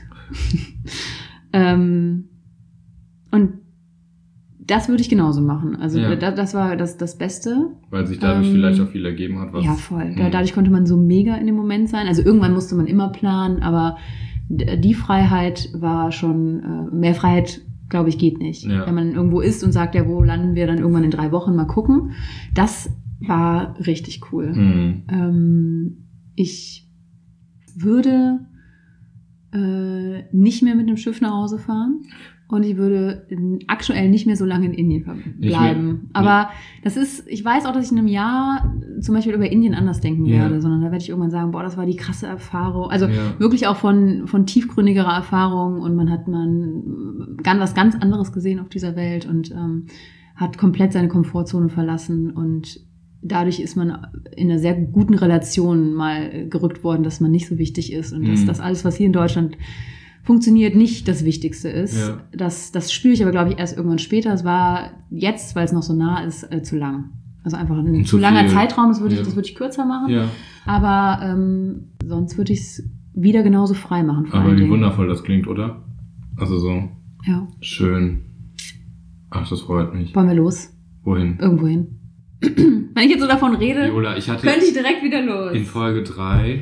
ähm, Und das würde ich genauso machen. Also ja. das, das war das, das Beste. Weil sich dadurch ähm, vielleicht auch viel ergeben hat. Was, ja, voll. Mh. Dadurch konnte man so mega in dem Moment sein. Also irgendwann musste man immer planen, aber die Freiheit war schon, äh, mehr Freiheit, glaube ich, geht nicht. Ja. Wenn man irgendwo ist und sagt, ja, wo landen wir dann irgendwann in drei Wochen, mal gucken. Das war richtig cool. Mhm. Ähm, ich würde äh, nicht mehr mit dem Schiff nach Hause fahren. Und ich würde aktuell nicht mehr so lange in Indien bleiben. Mehr, Aber nee. das ist, ich weiß auch, dass ich in einem Jahr zum Beispiel über Indien anders denken ja. werde, sondern da werde ich irgendwann sagen, boah, das war die krasse Erfahrung. Also ja. wirklich auch von, von tiefgründigerer Erfahrung und man hat man ganz was ganz anderes gesehen auf dieser Welt und ähm, hat komplett seine Komfortzone verlassen und dadurch ist man in einer sehr guten Relation mal gerückt worden, dass man nicht so wichtig ist und mhm. dass das alles, was hier in Deutschland funktioniert, nicht das Wichtigste ist. Ja. Das, das spüre ich aber, glaube ich, erst irgendwann später. Es war jetzt, weil es noch so nah ist, äh, zu lang. Also einfach ein Zu zu langer viel. Zeitraum, das würde ich, Ja. das würde ich kürzer machen. Ja. Aber ähm, sonst würde ich es wieder genauso frei machen. Vor Aber allen wie Dingen. wundervoll das klingt, oder? Also so Ja. schön. Ach, das freut mich. Wollen wir los? Wohin? Irgendwo hin. Wenn ich jetzt so davon rede, Viola, ich hatte könnte ich direkt wieder los. in Folge drei,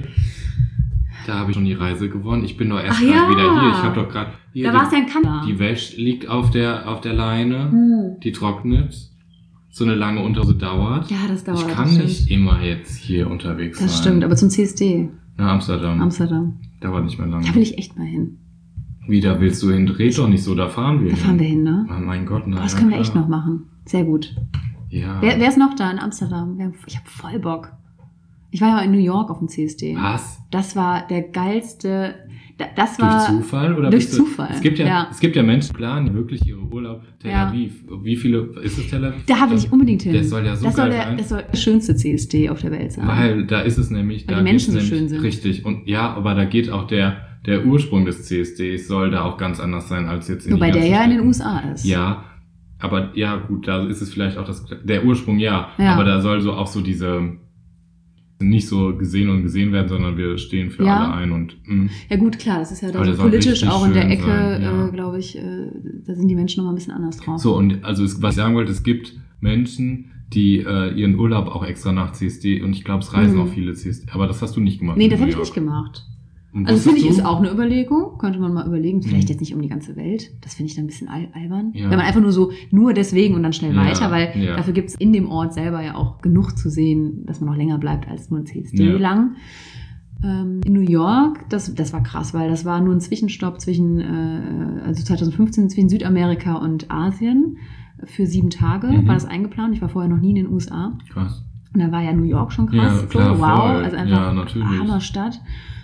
da habe ich schon die Reise gewonnen. Ich bin doch erst Ach gerade ja. wieder hier. Ich habe doch gerade hier. Da war es ja in Kanada. Die Wäsche liegt auf der, auf der Leine, Hm. die trocknet. So eine lange Unterhose dauert. Ja, das dauert. ich das kann stimmt. nicht immer jetzt hier unterwegs Das sein. stimmt, aber zum C S D, Nach Amsterdam. Amsterdam. Dauert nicht mehr lange. Da will ich echt mal hin. Wie, da willst du hin? Dreh doch nicht so, da fahren wir Da hin. fahren wir hin, ne? Oh mein Gott, nein. Boah, das können wir echt noch machen. Sehr gut. Ja. Wer, wer ist noch da in Amsterdam? Wir haben- Ich habe voll Bock. Ich war ja mal in New York auf dem C S D. Was? Das war der geilste. da- Das Durch war Zufall? Oder durch bist du, Zufall, Es gibt ja, ja. es gibt ja Menschen, die planen wirklich ihre Urlaub Tel Ja. Aviv. Wie viele, ist es Tel Aviv? Da will ich unbedingt hin. Das soll ja so das soll geil der, sein. Das soll der schönste C S D auf der Welt sein. Weil da ist es nämlich, Weil da die Menschen geht's so nämlich, schön sind. Richtig. Und ja, aber da geht auch der, der Ursprung des C S Ds soll da auch ganz anders sein als jetzt in Wobei die der ganzen ja in den Städten. U S A ist. Ja, aber ja gut, da ist es vielleicht auch das, der Ursprung ja, Ja. aber da soll so auch so diese, nicht so gesehen und gesehen werden, sondern wir stehen für Ja. alle ein und mh. Ja gut, klar, das ist ja da Aber so der soll politisch richtig auch in der schön Ecke, sein, ja. äh, glaube ich, äh, da sind die Menschen noch mal ein bisschen anders drauf. So, und also es, was ich sagen wollte, es gibt Menschen, die äh, ihren Urlaub auch extra nach C S D, und ich glaube, es reisen Mhm. auch viele C S D, aber das hast du nicht gemacht. Nee, in das New habe ich York. nicht gemacht. Und Also was finde ich, hast ist du? auch eine Überlegung. Könnte man mal überlegen. Vielleicht Mhm. jetzt nicht um die ganze Welt. Das finde ich dann ein bisschen al albern. Ja. Wenn man einfach nur so, nur deswegen und dann schnell Ja, weiter, weil ja. dafür gibt es in dem Ort selber ja auch genug zu sehen, dass man noch länger bleibt als nur ein C S D Ja. lang. Ähm, in New York, das, das war krass, weil das war nur ein Zwischenstopp zwischen, äh, also zwanzig fünfzehn zwischen Südamerika und Asien. Für sieben Tage Mhm. war das eingeplant. Ich war vorher noch nie in den U S A. Krass. Und da war ja New York schon krass. Ja, klar, so, wow, voll. also einfach Ja, natürlich. Hammerstadt.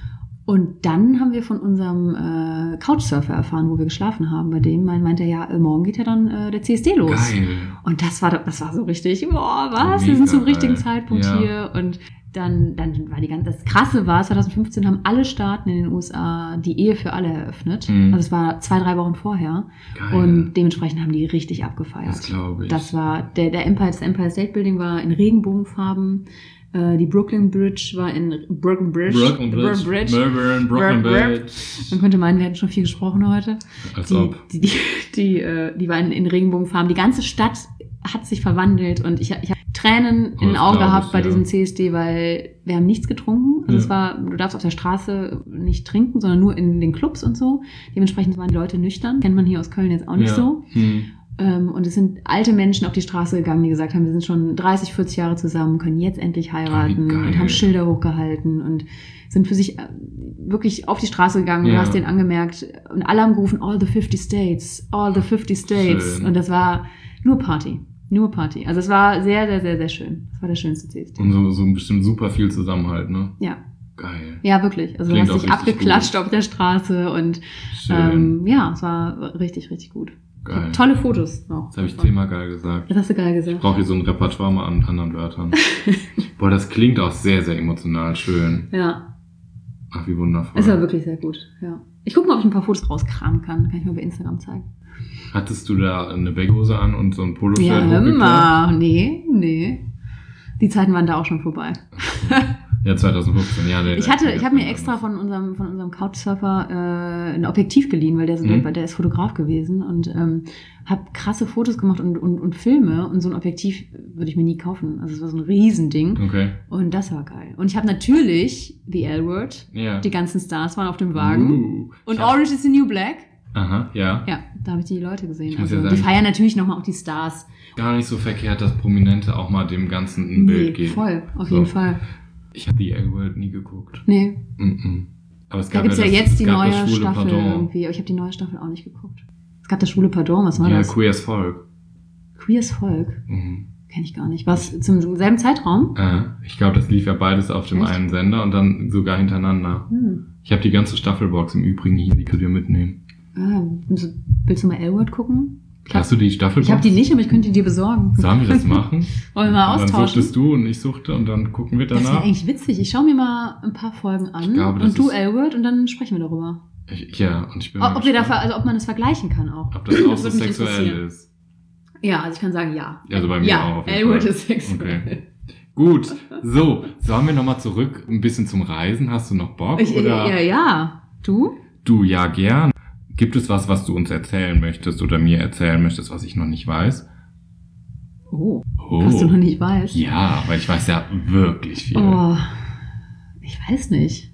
Und dann haben wir von unserem äh, Couchsurfer erfahren, wo wir geschlafen haben. Bei dem mein, meinte er, ja, äh, morgen geht ja dann äh, der C S D los. Geil. Und das war, das war so richtig, boah, was? Mega wir sind zum geil. richtigen Zeitpunkt Ja. hier. Und dann, dann war die ganze, das Krasse war, zwanzig fünfzehn haben alle Staaten in den U S A die Ehe für alle eröffnet. Mhm. Also es war zwei, drei Wochen vorher. Geil. Und dementsprechend haben die richtig abgefeiert. Das glaube ich. Das war, der, der Empire, das Empire State Building war in Regenbogenfarben. Äh, die Brooklyn Bridge war in Brooklyn Bridge. Brooklyn Bridge. Bridge. Melbourne, Brooklyn Brr, brr. Bridge. Man könnte meinen, wir hätten schon viel gesprochen heute. Als Die, ob. die, die, die, äh, die war in, in Regenbogenfarben. Die ganze Stadt hat sich verwandelt und ich, ich habe Tränen Oh, in den das Augen glaub gehabt ich, bei ja. diesem C S D, weil wir haben nichts getrunken. Also Ja. es war, du darfst auf der Straße nicht trinken, sondern nur in den Clubs und so. Dementsprechend waren die Leute nüchtern. Kennt man hier aus Köln jetzt auch nicht ja. so. Hm. Ähm, und es sind alte Menschen auf die Straße gegangen, die gesagt haben, wir sind schon dreißig, vierzig Jahre zusammen, können jetzt endlich heiraten, Oh, wie geil. und haben Schilder hochgehalten und sind für sich äh, wirklich auf die Straße gegangen und Ja. du hast denen angemerkt und alle haben gerufen, all the fifty states, all the fifty states. Schön. Und das war nur Party, nur Party. Also es war sehr, sehr, sehr, sehr schön. Das war der schönste C S D. Und so, so bestimmt super viel Zusammenhalt, ne? Ja, Geil. ja, wirklich. Also du Klingt hast auch dich richtig abgeklatscht auf der Straße und Schön. ähm, ja, es war richtig, richtig gut. Geil. Tolle Fotos noch. Jetzt habe ich zehnmal geil gesagt. Das hast du geil gesagt. Ich brauche hier so ein Repertoire mal an anderen Wörtern. Boah, das klingt auch sehr, sehr emotional schön. Ja, Ach, wie wundervoll. es war wirklich sehr gut. Ja. Ich gucke mal, ob ich ein paar Fotos rauskramen kann. Kann ich mal bei Instagram zeigen. Hattest du da eine Bagghose an und so ein Poloshirt Ja, hochgeklappt? immer. Nee, nee. Die Zeiten waren da auch schon vorbei. Ja, zwanzig fünfzehn, ja. Der, Ich hatte, der- ich habe mir extra von unserem, von unserem Couchsurfer äh, ein Objektiv geliehen, weil der, so, Mhm. der, der ist Fotograf gewesen und ähm, habe krasse Fotos gemacht und, und, und Filme. Und so ein Objektiv würde ich mir nie kaufen. Also es war so ein Riesending. Okay. Und das war geil. Und ich habe natürlich The L-Word. Ja. Die ganzen Stars waren auf dem Wagen. Uh, Und ich hab- Orange is the New Black. Aha, ja. Ja, da habe ich die Leute gesehen. Ich muss Also, ja sagen- die feiern natürlich nochmal auch die Stars. Gar nicht so verkehrt, dass Prominente auch mal dem Ganzen ein Bild geben. voll, auf So. jeden Fall. Ich habe die L-World nie geguckt. Nee, Mm-mm. Aber es da gab gibt's ja, das- jetzt es die gab neue das schwule Staffel Pardon. irgendwie. Aber ich habe die neue Staffel auch nicht geguckt. Es gab das schwule Pardon, was war Ja, das? Queers Volk. Queers Volk. Mhm. Kenne ich gar nicht. Was zum selben Zeitraum? Äh, ich glaube, das lief ja beides auf dem Echt? einen Sender und dann sogar hintereinander. Hm. Ich habe die ganze Staffelbox im Übrigen hier, die könnt ihr mitnehmen. Ah, willst du- willst du mal L-Word gucken? Ich hab, Hast du die Staffelbox? ich hab die nicht, aber ich könnte die dir besorgen. Sollen wir das machen? Wollen wir mal Und dann austauschen? suchtest du und ich suchte und dann gucken wir Das wäre danach. eigentlich witzig. Ich schaue mir mal ein paar Folgen an Ich glaube, das und du ist- L-Word und dann sprechen wir darüber. Ich, ja, und ich bin Ob, ob wir da, also ob man das vergleichen kann auch. Ob das auch Das so würde mich sexuell interessieren. ist. Ja, also ich kann sagen, ja. Also bei mir ja, auch auf jeden Elwood Fall. ist sexuell. Okay. Gut, so, sollen wir nochmal zurück ein bisschen zum Reisen? Hast du noch Bock? Ich, oder? Ja, ja. Du? Du, ja, gern. Gibt es was, was du uns erzählen möchtest oder mir erzählen möchtest, was ich noch nicht weiß? Oh, Oh. was du noch nicht weißt. Ja, aber ich weiß ja wirklich viel. Oh, ich weiß nicht.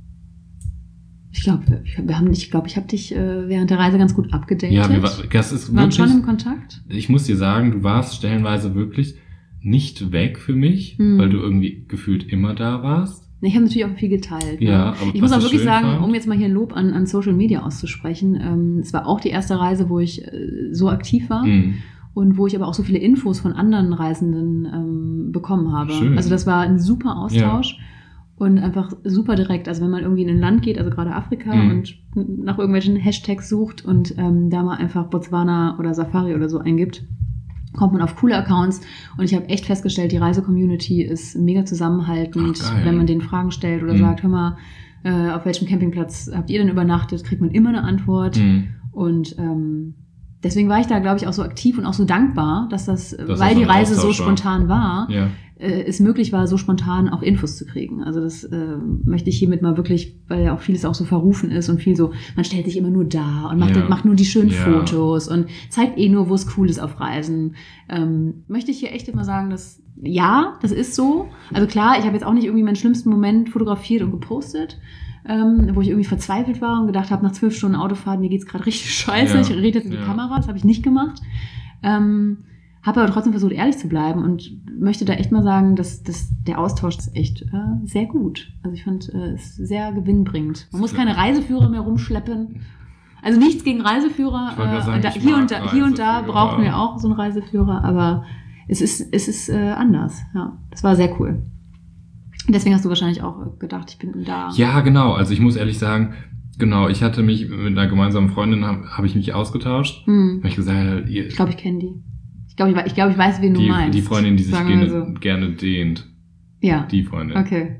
Ich glaube, ich, wir haben, ich glaube, ich habe dich äh, während der Reise ganz gut abgedatet. Ja, wir, war- das ist Wir waren schon wirklich, im Kontakt. ich muss dir sagen, du warst stellenweise wirklich nicht weg für mich, Hm. weil du irgendwie gefühlt immer da warst. Ich habe natürlich auch viel geteilt. Ja, ne? aber Ich was muss auch ich wirklich schön sagen, fand- um jetzt mal hier ein Lob an, an Social Media auszusprechen, ähm, es war auch die erste Reise, wo ich äh, so aktiv war. Mhm. Und wo ich aber auch so viele Infos von anderen Reisenden ähm, bekommen habe. Schön. Also das war ein super Austausch und einfach super direkt. Also wenn man irgendwie in ein Land geht, also gerade Afrika Mhm. und nach irgendwelchen Hashtags sucht und ähm, da mal einfach Botswana oder Safari oder so eingibt, kommt man auf coole Accounts. Und ich habe echt festgestellt, die Reise-Community ist mega zusammenhaltend. Ach, geil. Wenn man denen Fragen stellt oder Mhm. sagt, hör mal, äh, auf welchem Campingplatz habt ihr denn übernachtet, kriegt man immer eine Antwort. Mhm. Und ähm, deswegen war ich da, glaube ich, auch so aktiv und auch so dankbar, dass das, Dass weil das die so ein Reise so Austausch war. spontan war, Ja. äh, es möglich war, so spontan auch Infos zu kriegen. Also das äh, möchte ich hiermit mal wirklich, weil ja auch vieles auch so verrufen ist und viel so, man stellt sich immer nur da und macht, Ja. macht nur die schönen Ja. Fotos und zeigt eh nur, wo es cool ist auf Reisen. Ähm, möchte ich hier echt immer sagen, dass ja, das ist so. Also klar, ich habe jetzt auch nicht irgendwie meinen schlimmsten Moment fotografiert und gepostet, ähm, wo ich irgendwie verzweifelt war und gedacht habe, nach zwölf Stunden Autofahrt, mir geht's gerade richtig scheiße, Ja. ich rede jetzt in die Ja. Kamera, das habe ich nicht gemacht. Ähm, habe aber trotzdem versucht, ehrlich zu bleiben und möchte da echt mal sagen, dass, dass der Austausch ist echt äh, sehr gut. Also ich fand äh, es sehr gewinnbringend. Man muss keine Reiseführer mehr rumschleppen. Also nichts gegen Reiseführer. Ich wollte gerade sagen, Äh, da, ich hier, mag und da, hier und da Reiseführer. brauchen wir auch so einen Reiseführer, aber es ist, es ist äh, anders. Ja, das war sehr cool. Deswegen hast du wahrscheinlich auch gedacht, ich bin da. Ja, genau. Also ich muss ehrlich sagen, genau, ich hatte mich mit einer gemeinsamen Freundin, habe hab ich mich ausgetauscht. Hm. Habe ich gesagt, ihr, Ich glaube, ich kenne die. Ich glaube, ich, we- ich, glaub, ich weiß, wen du die, meinst. die Freundin, die sich Sagen wir gerne, so. gerne dehnt. Ja, Die Freundin. okay.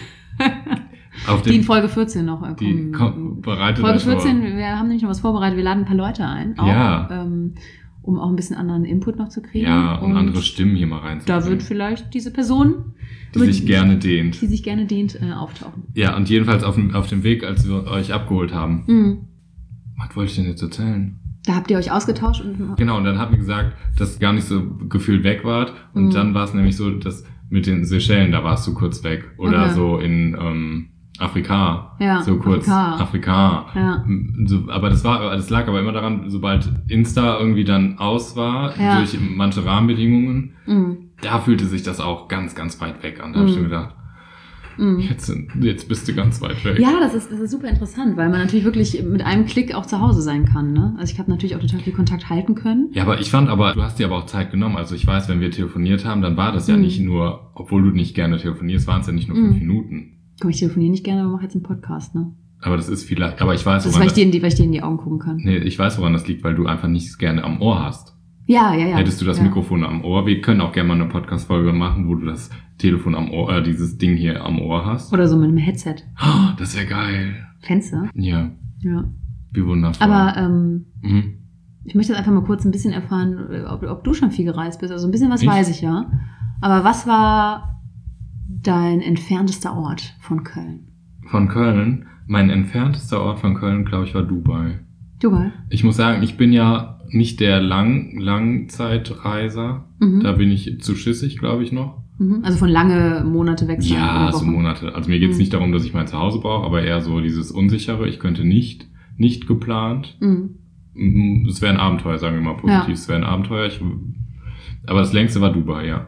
Auf Die in dem, Folge vierzehn noch äh, die kommen. kommt, bereitet Folge euch vor. vierzehn, wir haben nämlich noch was vorbereitet. Wir laden ein paar Leute ein, auch, Ja. ähm, um auch ein bisschen anderen Input noch zu kriegen. Ja, und, andere Stimmen hier mal reinzubringen. Da wird vielleicht diese Person, die sich gerne dehnt. die sich gerne dehnt, äh, auftauchen. Ja, und jedenfalls auf dem, auf dem Weg, als wir euch abgeholt haben. Mhm. Was wollte ich denn jetzt erzählen? Da habt ihr euch ausgetauscht und Genau, und dann hat mir gesagt, dass ihr gar nicht so gefühlt weg wart. Und Mhm. dann war es nämlich so, dass mit den Seychellen, da warst du kurz weg. Oder Okay. so in ähm, Afrika. Ja, so kurz. Afrika. Afrika. Ja. So, aber das war, das lag aber immer daran, sobald Insta irgendwie dann aus war, Ja. durch manche Rahmenbedingungen, Mhm. da fühlte sich das auch ganz, ganz weit weg an. Da hab ich Mhm. mir gedacht, Mhm. jetzt, sind, jetzt bist du ganz weit weg. Ja, das ist, das ist super interessant, weil man natürlich wirklich mit einem Klick auch zu Hause sein kann. Ne? Also ich habe natürlich auch total viel Kontakt halten können. Ja, aber ich fand aber, du hast dir aber auch Zeit genommen. Also ich weiß, wenn wir telefoniert haben, dann war das ja Mhm. nicht nur, obwohl du nicht gerne telefonierst, waren es ja nicht nur fünf Mhm. Minuten. Komm, ich telefoniere nicht gerne, aber mache jetzt einen Podcast. Ne? Aber das ist vielleicht, aber ich weiß, Das ist, woran weil ich, das, dir in die, weil ich dir in die Augen gucken kann. nee, ich weiß, woran das liegt, weil du einfach nicht gerne am Ohr hast. Ja, ja, ja. Hättest du das ja. Mikrofon am Ohr, wir können auch gerne mal eine Podcast-Folge machen, wo du das Telefon am Ohr, äh, dieses Ding hier am Ohr hast. Oder so mit einem Headset. Oh, das wäre geil. Fenster. Ja, Ja. wie wundervoll. Aber ähm, mhm. ich möchte jetzt einfach mal kurz ein bisschen erfahren, ob, ob du schon viel gereist bist. Also ein bisschen was Ich? weiß ich ja. Aber was war dein entferntester Ort von Köln? Von Köln, mein entferntester Ort von Köln, glaube ich, war Dubai. Dubai? Ich muss sagen, ich bin ja nicht der Lang Langzeitreiser. Mhm. Da bin ich zu schissig, glaube ich, noch. Mhm. Also von lange Monate weg sein. Ja, oder so Wochen. Monate. Also mir geht es Mhm. nicht darum, dass ich mein Zuhause brauche, aber eher so dieses Unsichere. Ich könnte nicht, nicht geplant. Mhm. Mm, Es wäre ein Abenteuer, sagen wir mal positiv. Ja. Es wäre ein Abenteuer. Ich, aber das längste war Dubai, ja.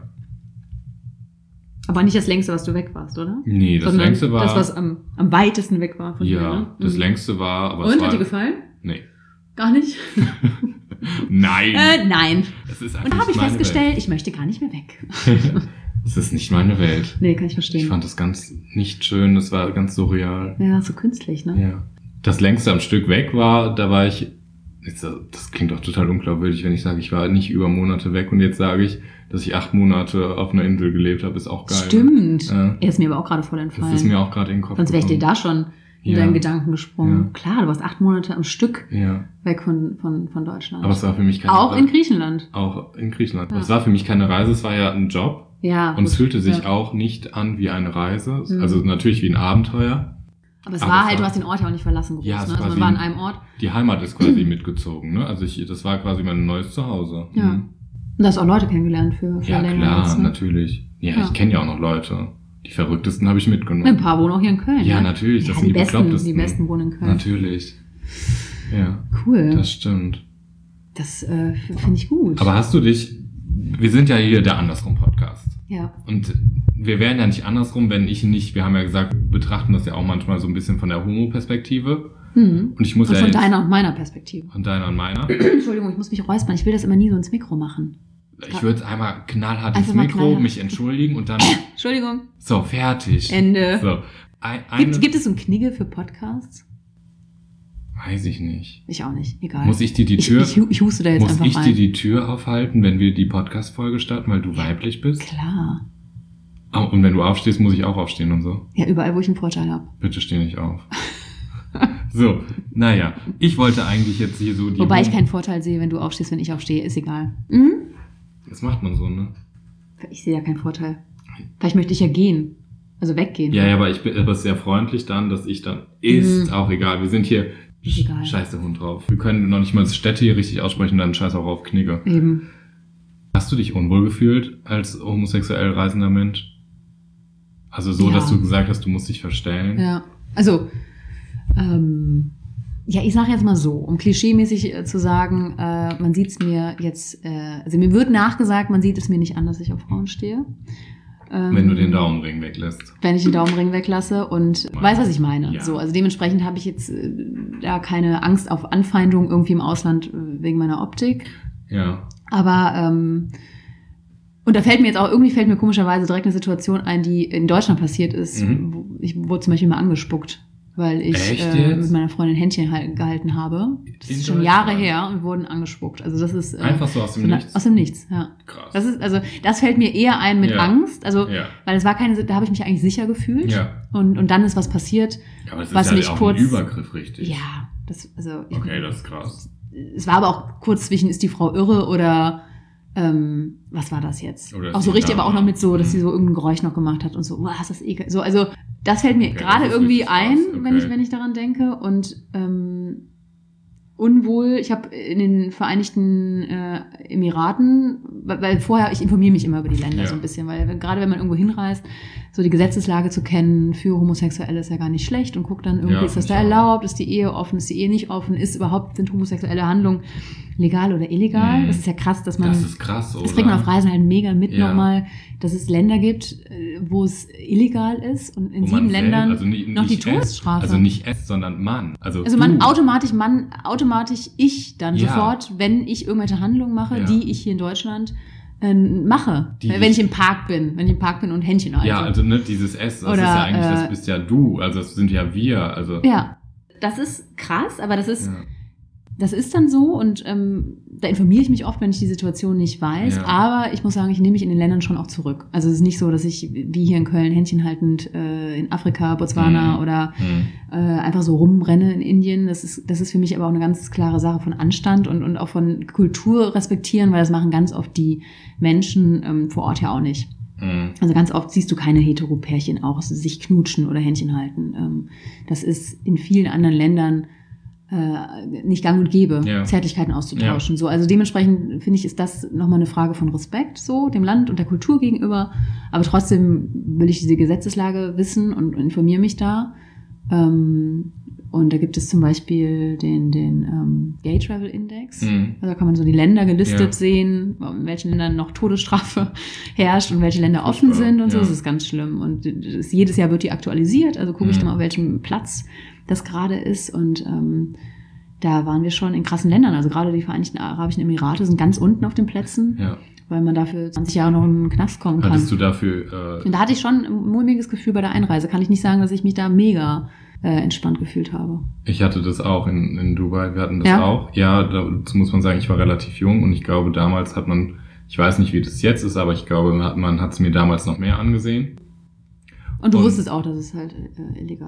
Aber nicht das längste, was du weg warst, oder? Nee, das Sondern längste war... das, was am, am weitesten weg war von dir, ja, ne? das Mhm. längste war... Aber es Und, war, hat dir gefallen? Nee. Gar nicht? Nein! Äh, nein. Es ist Und einfach da habe nicht ich meine festgestellt, ich möchte gar nicht mehr weg. Welt. Es ist nicht meine Welt. Nee, kann ich verstehen. Ich fand das ganz nicht schön, das war ganz surreal. Ja, so künstlich, ne? Ja. Das längste am Stück weg war, da war ich, jetzt, das klingt doch total unglaubwürdig, wenn ich sage, ich war nicht über Monate weg und jetzt sage ich, dass ich acht Monate auf einer Insel gelebt habe, ist auch geil. Stimmt. Ja. Er ist mir aber auch gerade voll entfallen. Das ist mir auch gerade in den Kopf Sonst wäre ich dir gekommen. da schon in Ja. deinen Gedanken gesprungen. Ja. Klar, du warst acht Monate am Stück Ja. weg von, von, von Deutschland. Aber es war für mich keine Auch Reise. in Griechenland. Auch in Griechenland. Ja. Es war für mich keine Reise, es war ja ein Job. Ja. Und es gut. fühlte sich ja. auch nicht an wie eine Reise. Mhm. Also natürlich wie ein Abenteuer. Aber es aber war es halt, war- du hast den Ort ja auch nicht verlassen groß, Ja, es ne? war Also man wie war an ein- einem Ort. Die Heimat ist quasi mitgezogen. Ne? Also ich, das war quasi mein neues Zuhause. Ja. Mhm. Und du hast auch Leute kennengelernt für, für Ja, länger klar, jetzt, ne? natürlich. Ja, Ja. ich kenne ja auch noch Leute. Die verrücktesten habe ich mitgenommen. Ein paar wohnen auch hier in Köln. Ja, ne? natürlich, das ja, sind die die besten, beklopptesten. die besten wohnen in Köln. Natürlich. Ja, Cool. das stimmt. Das äh, finde ich gut. Aber hast du dich, wir sind ja hier der Andersrum-Podcast. ja. Und wir wären ja nicht andersrum, wenn ich nicht, wir haben ja gesagt, wir betrachten das ja auch manchmal so ein bisschen von der Homo-Perspektive. Hm. Und ich muss Und ja von jetzt, deiner und meiner Perspektive. von deiner und meiner. Entschuldigung, ich muss mich räuspern. Ich will das immer nie so ins Mikro machen. Ich würde einmal knallhart Einfach ins mal Mikro, knallhart. mich entschuldigen und dann, Entschuldigung. so, fertig. Ende. So, ein, eine, Gibt, gibt es so einen Knigge für Podcasts? weiß ich nicht. Ich auch nicht. Egal. Muss ich dir die ich, Tür, ich, ich huste da jetzt muss einfach ich rein. dir die Tür aufhalten, wenn wir die Podcast-Folge starten, weil du weiblich bist? Klar. Oh, und wenn du aufstehst, muss ich auch aufstehen und so. Ja, überall, wo ich einen Vorteil habe. Bitte steh nicht auf. So, naja, ich wollte eigentlich jetzt hier so die... Wobei ich keinen Vorteil sehe, wenn du aufstehst, wenn ich aufstehe. Ist egal. Mhm. Das macht man so, ne? Ich sehe ja keinen Vorteil. Vielleicht möchte ich ja gehen. Also weggehen. Ja, ja, aber ich bin aber sehr freundlich dann, dass ich dann... Ist Mhm. auch egal, wir sind hier... Ist egal. Scheiß der Hund drauf. Wir können noch nicht mal Städte hier richtig aussprechen, dann scheiß auch auf Knigge. Eben. Hast du dich unwohl gefühlt als homosexuell reisender Mensch? Also so, Ja. dass du gesagt hast, du musst dich verstellen? Ja. Also, ähm, ja, ich sage jetzt mal so, um klischeemäßig äh, zu sagen, äh, man sieht es mir jetzt, äh, also mir wird nachgesagt, man sieht es mir nicht an, dass ich auf Frauen stehe. Ähm, Wenn du den Daumenring weglässt. Wenn ich den Daumenring weglasse und Meine- weiß, was ich meine. Ja. So, also dementsprechend habe ich jetzt äh, da keine Angst auf Anfeindung irgendwie im Ausland äh, wegen meiner Optik. Ja. Aber ähm, und da fällt mir jetzt auch, irgendwie fällt mir komischerweise direkt eine Situation ein, die in Deutschland passiert ist. Mhm. Wo ich wurde zum Beispiel mal angespuckt, weil ich Echt äh, jetzt? mit meiner Freundin Händchen halt gehalten habe. Das In ist schon Deutschland? Jahre her und wurden angespuckt. Also das ist äh, Einfach so aus dem so eine- Nichts? Aus dem Nichts, ja. Krass. Das ist, also das fällt mir eher ein mit Ja. Angst. Also, Ja. weil es war keine, da habe ich mich eigentlich sicher gefühlt. Ja. Und, und dann ist was passiert. Ja, aber das Was ist ja mich auch kurz- ein Übergriff, richtig? Ja, das, also. Ich, Okay, das ist krass. Es war aber auch kurz zwischen, ist die Frau irre oder ähm, was war das jetzt? Oder ist Auch so die richtig, da- aber auch noch mit so, dass Mhm. sie so irgendein Geräusch noch gemacht hat und so, wow, ist das ekel. So, also das fällt mir Okay, gerade das ist irgendwie richtig krass, ein, wenn okay. ich wenn ich daran denke und ähm, unwohl. Ich habe in den Vereinigten äh, Emiraten, weil, weil vorher, ich informiere mich immer über die Länder Ja. so ein bisschen, weil wenn, gerade wenn man irgendwo hinreist, so die Gesetzeslage zu kennen für Homosexuelle ist ja gar nicht schlecht und guckt dann irgendwie, Ja, ist das da finde ich auch. erlaubt, ist die Ehe offen, ist die Ehe nicht offen, ist überhaupt, sind homosexuelle Handlungen legal oder illegal? Mhm. Das ist ja krass, dass man, Das ist krass, oder? das kriegt man auf Reisen halt mega mit Ja. nochmal, dass es Länder gibt, äh, wo es illegal ist und in Wo man sieben selber- Ländern also nicht, noch die nicht es, Todesstrafe. Also nicht es, sondern Mann. Also, Also man du. automatisch, man automatisch ich dann Ja. sofort, wenn ich irgendwelche Handlungen mache, Ja. die ich hier in Deutschland äh, mache. Die wenn ich im Park bin, wenn ich im Park bin und Händchen halte. Ja, also ne, dieses S, das Oder, ist ja eigentlich, äh, das bist ja du. Also das sind ja wir. Also Ja, das ist krass, aber das ist, ja. das ist dann so und ähm, da informiere ich mich oft, wenn ich die Situation nicht weiß. Ja. Aber ich muss sagen, ich nehme mich in den Ländern schon auch zurück. Also es ist nicht so, dass ich wie hier in Köln Händchen haltend äh, in Afrika, Botswana Mhm. oder Hm. äh, einfach so rumrenne in Indien. Das ist, das ist für mich aber auch eine ganz klare Sache von Anstand und, und auch von Kultur respektieren, weil das machen ganz oft die Menschen ähm, vor Ort ja auch nicht. Hm. Also ganz oft siehst du keine Hetero-Pärchen auch, sich knutschen oder Händchen halten. Ähm, das ist in vielen anderen Ländern äh, nicht gang und gäbe, Ja. Zärtlichkeiten auszutauschen. So, also dementsprechend finde ich, ist das nochmal eine Frage von Respekt, so dem Land und der Kultur gegenüber. Aber trotzdem will ich diese Gesetzeslage wissen und informiere mich da. Ähm, und da gibt es zum Beispiel den, den ähm, Gay Travel Index. Hm. Also da kann man so die Länder gelistet Ja. sehen, in welchen Ländern noch Todesstrafe herrscht und welche Länder offen Furchtbar, sind und so. ja. Das ist ganz schlimm. Und das, jedes Jahr wird die aktualisiert. Also gucke ich Mhm. dann mal, auf welchem Platz das gerade ist. Und ähm, da waren wir schon in krassen Ländern. Also gerade die Vereinigten Arabischen Emirate sind ganz unten auf den Plätzen, Ja. weil man dafür zwanzig Jahre noch in den Knast kommen kann. Hattest du dafür, Und da hatte ich schon ein mulmiges Gefühl bei der Einreise. Kann ich nicht sagen, dass ich mich da mega äh, entspannt gefühlt habe. äh, ich hatte das auch in, in Dubai, wir hatten das Ja? auch. Ja, dazu muss man sagen, ich war relativ jung und ich glaube, damals hat man, ich weiß nicht, wie das jetzt ist, aber ich glaube, man hat es mir damals noch mehr angesehen. Und du Und- wusstest auch, dass es halt äh, illegal ist.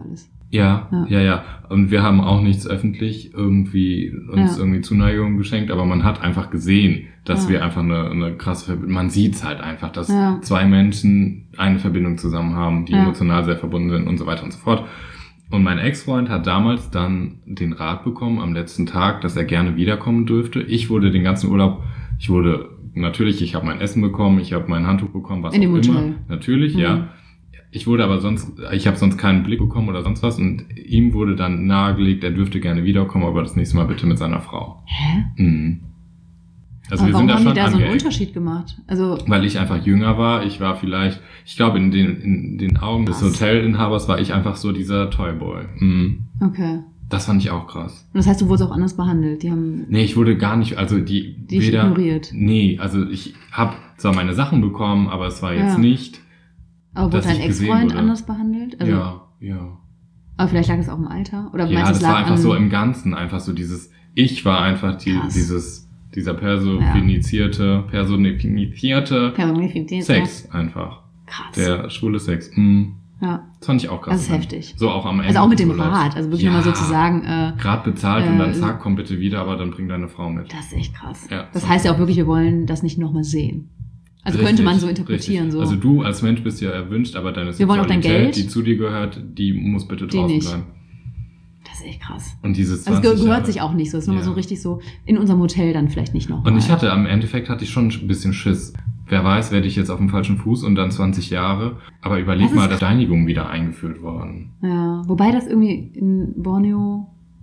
Ja, Ja. ja, ja. Und wir haben auch nichts öffentlich irgendwie uns Ja. irgendwie Zuneigung geschenkt, aber man hat einfach gesehen, dass Ja. wir einfach eine, eine krasse Verbindung, man sieht's halt einfach, dass Ja. zwei Menschen eine Verbindung zusammen haben, die Ja. emotional sehr verbunden sind und so weiter und so fort. Und mein Ex-Freund hat damals dann den Rat bekommen am letzten Tag, dass er gerne wiederkommen dürfte. Ich wurde den ganzen Urlaub, ich wurde natürlich, ich habe mein Essen bekommen, ich habe mein Handtuch bekommen, was In dem auch immer. Hotel. Natürlich, Mhm. ja. Ich wurde aber sonst, ich habe sonst keinen Blick bekommen oder sonst was und ihm wurde dann nahegelegt, er dürfte gerne wiederkommen, aber das nächste Mal bitte mit seiner Frau. Hä? Mhm. Also Aber wir warum sind da haben schon die da so einen angeeckt, Unterschied gemacht? Also, weil ich einfach jünger war. Ich war vielleicht, ich glaube in den in den Augen des Krass. Hotelinhabers war ich einfach so dieser Toyboy. Mhm. okay. Das fand ich auch krass. Und das heißt, du wurdest auch anders behandelt. Die haben Nee, ich wurde gar nicht, also die dich weder ignoriert. Nee, also ich habe zwar meine Sachen bekommen, aber es war jetzt Ja. nicht. Aber wurde dass dein ich gesehen Ex-Freund wurde. anders behandelt? Also, ja, ja. Aber vielleicht lag es auch im Alter? Oder Ja, meinst du, das es lag war einfach an... so im Ganzen, einfach so dieses, ich war einfach die, Krass. dieses, dieser personifizierte, personifizierte Personifiziert. Sex einfach. Krass. Der schwule Sex. Mhm. Ja. Das fand ich auch krass. Das ist heftig. So auch am Ende. Also auch mit des dem Urlaubs. Rat. Also wirklich ja, nochmal so zu sagen, äh, Grad bezahlt und dann äh, zack, komm bitte wieder, aber dann bring deine Frau mit. das ist echt krass. Ja, das so. heißt ja auch wirklich, wir wollen das nicht nochmal sehen. Also Richtig, könnte man so interpretieren. richtig. So. Also du als Mensch bist ja erwünscht, aber deine Wir wollen auch dein Sexualität, Geld. die zu dir gehört, die muss bitte Die draußen nicht. bleiben. Das ist echt krass. Und dieses Also es zwanzig gehört Jahre. sich auch nicht so. Es ist nochmal Ja. so richtig so in unserem Hotel dann vielleicht nicht nochmal. Und ich hatte, am Endeffekt hatte ich schon ein bisschen Schiss. Wer weiß, werde ich jetzt auf dem falschen Fuß und dann zwanzig Jahre. Aber überleg Das ist mal, dass Steinigung wieder eingeführt worden. Ja, wobei das irgendwie in Borneo,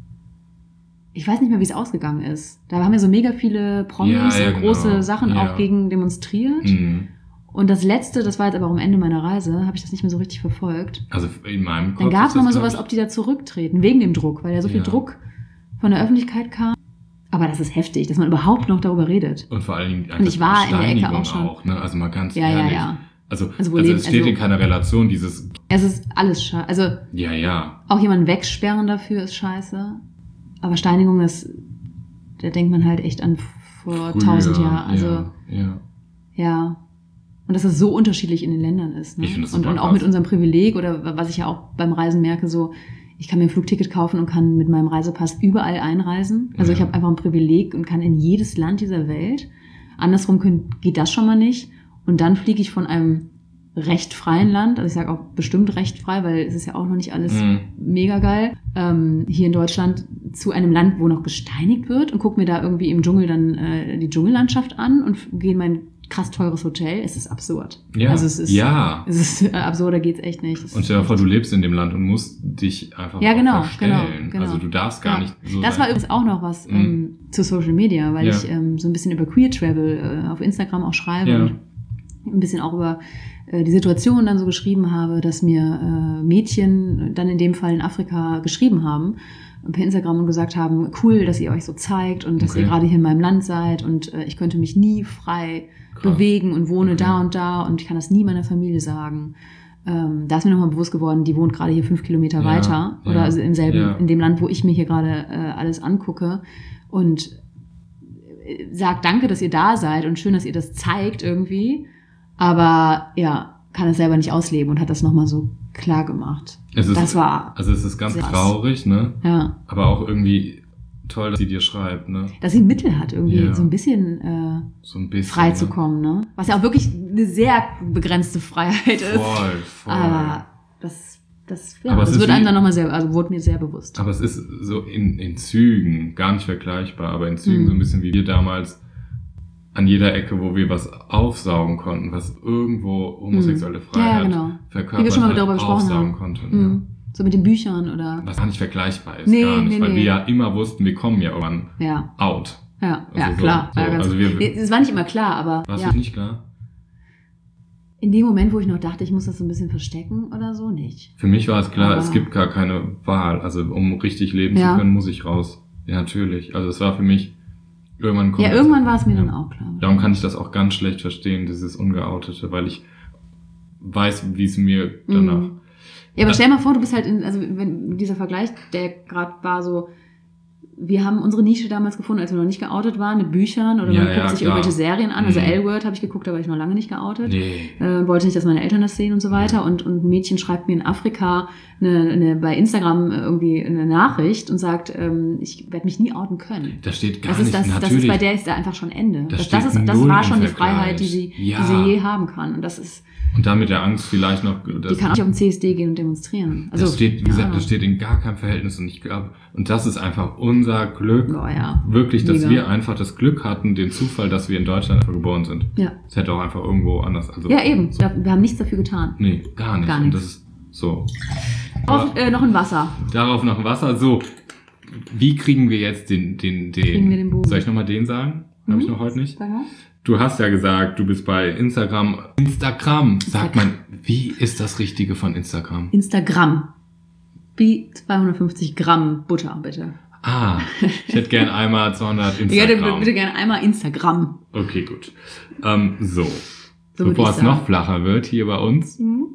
ich weiß nicht mehr, wie es ausgegangen ist. Da haben ja so mega viele Promis Ja, ja, und genau. große Sachen Ja. auch gegen demonstriert. Mhm. Und das Letzte, das war jetzt aber auch am Ende meiner Reise, habe ich das nicht mehr so richtig verfolgt. Also in meinem Kopf Dann gab es ist nochmal das, sowas, glaub ob die da zurücktreten, wegen dem Druck, weil ja so viel Ja. Druck von der Öffentlichkeit kam. Aber das ist heftig, dass man überhaupt noch darüber redet. ich, und vor allen Dingen Und ich war in der Ecke Steinigung auch schon. auch, ne? Also mal ganz Ja, ja, ehrlich. ja. Also, Also also, wo leben- es steht also- in keiner Relation, dieses, Es ist alles scheiße. Also ja, ja. auch jemanden wegsperren dafür ist scheiße. Aber Steinigung, das, da denkt man halt echt an vor Früher, tausend Jahren. Also ja, ja. ja. Und dass das so unterschiedlich in den Ländern ist. Ne? Ich finde das und, super und auch krass. mit unserem Privileg oder was ich ja auch beim Reisen merke, so, ich kann mir ein Flugticket kaufen und kann mit meinem Reisepass überall einreisen. Also Ja. ich habe einfach ein Privileg und kann in jedes Land dieser Welt. Andersrum können, geht das schon mal nicht. Und dann fliege ich von einem recht freien Land, also ich sage auch bestimmt recht frei, weil es ist ja auch noch nicht alles Mhm. mega geil, ähm, hier in Deutschland zu einem Land, wo noch gesteinigt wird und gucke mir da irgendwie im Dschungel dann äh, die Dschungellandschaft an und gehe in mein krass teures Hotel. Es ist absurd. Ja, Also es ist, ja. es ist äh, absurder geht's echt nicht. Es Und stell dir vor, du lebst in dem Land und musst dich einfach Ja, auch genau, verstellen. genau, genau. Also du darfst gar Ja. nicht so Das sein. war übrigens auch noch was Mhm. ähm, zu Social Media, weil Ja. ich ähm, so ein bisschen über Queer Travel äh, auf Instagram auch schreibe Ja. und ein bisschen auch über äh, die Situation dann so geschrieben habe, dass mir äh, Mädchen dann in dem Fall in Afrika geschrieben haben per Instagram und gesagt haben, cool, dass ihr euch so zeigt und dass Okay. ihr gerade hier in meinem Land seid und äh, ich könnte mich nie frei Krass. bewegen und wohne Okay. da und da und ich kann das nie meiner Familie sagen. Ähm, da ist mir nochmal bewusst geworden, die wohnt gerade hier fünf Kilometer Ja, weiter ja, oder also im selben, ja. in dem Land, wo ich mir hier gerade äh, alles angucke und äh, sagt danke, dass ihr da seid und schön, dass ihr das zeigt irgendwie, aber ja, kann es selber nicht ausleben und hat das nochmal so klar gemacht. Es ist, das war, also es ist ganz sehr krass. traurig, ne? ja, Aber auch irgendwie toll, dass sie dir schreibt, ne? dass sie Mittel hat, irgendwie Ja. so ein bisschen äh, So ein bisschen. frei ne? zu kommen, ne? Was ja auch wirklich eine sehr begrenzte Freiheit ist. Voll, voll. Aber das, das, ja, Aber es das ist wird einem wie- dann nochmal sehr, also wurde mir sehr bewusst. Aber es ist so in, in Zügen, gar nicht vergleichbar, aber in Zügen Mhm. so ein bisschen wie wir damals an jeder Ecke, wo wir was aufsaugen konnten, was irgendwo homosexuelle Mhm. Freiheit Ja, ja, genau. verkörpert Wie wir schon mal hat, darüber gesprochen aufsaugen haben. konnten. Mhm. Ja. So mit den Büchern oder, Was gar nicht vergleichbar ist, Nee, gar nicht, nee, weil nee. wir ja immer wussten, wir kommen ja irgendwann ja, out. ja, Also ja, so- klar. so, ja, ganz, also wir- nee, es war nicht immer klar, aber War es ja. euch nicht klar? In dem Moment, wo ich noch dachte, ich muss das so ein bisschen verstecken oder so, nicht. Für mich war es klar, Aber- es gibt gar keine Wahl. Also um richtig leben Ja. zu können, muss ich raus. Ja, natürlich. Also es war für mich, irgendwann kommt Ja, das- irgendwann war es mir ja. dann auch klar. Darum kann ich das auch ganz schlecht verstehen, dieses Ungeoutete, weil ich weiß, wie es mir danach... Mhm. Ja, aber stell mal vor, du bist halt in, also wenn dieser Vergleich, der gerade war so, wir haben unsere Nische damals gefunden, als wir noch nicht geoutet waren, mit Büchern oder Ja, man guckt ja, sich klar. irgendwelche Serien an. Also Mhm. L-Word habe ich geguckt, da war ich noch lange nicht geoutet. Nee. Äh, wollte nicht, dass meine Eltern das sehen und so weiter. Und, und ein Mädchen schreibt mir in Afrika eine, eine, bei Instagram irgendwie eine Nachricht und sagt, ähm, ich werde mich nie outen können. Das steht gar Das ist, nicht, das, das natürlich. ist bei der ist da einfach schon Ende. Das Das, das, steht ist, das null war im schon die Vergleich. Freiheit, die sie, Ja. die sie je haben kann. Und das ist, Und dann mit der Angst vielleicht noch... Das, die kann auch nicht auf den C S D gehen und demonstrieren. Also, das steht, wie keine gesagt, Ahnung. das steht in gar keinem Verhältnis. Und ich glaube, und das ist einfach unser Glück. Oh, ja. Wirklich, dass Mega. wir einfach das Glück hatten, den Zufall, dass wir in Deutschland einfach geboren sind. Ja. Es hätte auch einfach irgendwo anders... Also, Ja, eben. Wir haben nichts dafür getan. Nee, gar nicht. Gar Und nichts. das ist so. Auf, äh, noch ein Wasser. Darauf noch Wasser. So, wie kriegen wir jetzt den... den, den Kriegen wir den Bogen? Soll ich nochmal den sagen? Habe ich Mhm. noch heute nicht. Sag mal. Du hast ja gesagt, du bist bei Instagram. Instagram, sagt man, wie ist das Richtige von Instagram? Instagram. Wie zweihundertfünfzig Gramm Butter, bitte. Ah, ich hätte gern einmal zweihundert Ich hätte Instagram. bitte gerne einmal Instagram. Okay, gut. Ähm, so, So würde bevor ich es noch sagen. flacher wird hier bei uns. Mhm.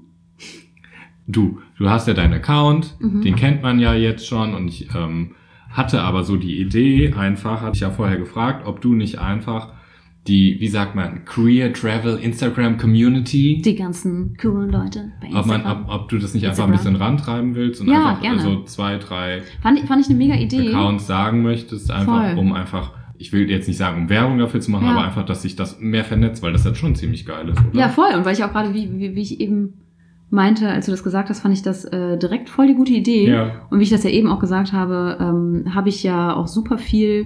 Du, du hast ja deinen Account, Mhm. den kennt man ja jetzt schon und ich ähm, hatte aber so die Idee einfach, hatte ich ja vorher gefragt, ob du nicht einfach die, wie sagt man, Career Travel Instagram Community, Die ganzen coolen Leute bei ob, man, Instagram. ob, ob du das nicht einfach ein Instagram. bisschen rantreiben willst und Ja, einfach gerne. so zwei, drei Fand ich, fand ich eine mega Idee. Accounts sagen möchtest, einfach Voll. um einfach, ich will jetzt nicht sagen, um Werbung dafür zu machen, Ja. aber einfach, dass sich das mehr vernetzt, weil das jetzt schon ziemlich geil ist, oder? Ja, voll. Und weil ich auch gerade, wie, wie, wie ich eben meinte, als du das gesagt hast, fand ich das äh, direkt voll die gute Idee. Ja. Und wie ich das ja eben auch gesagt habe, ähm, habe ich ja auch super viel,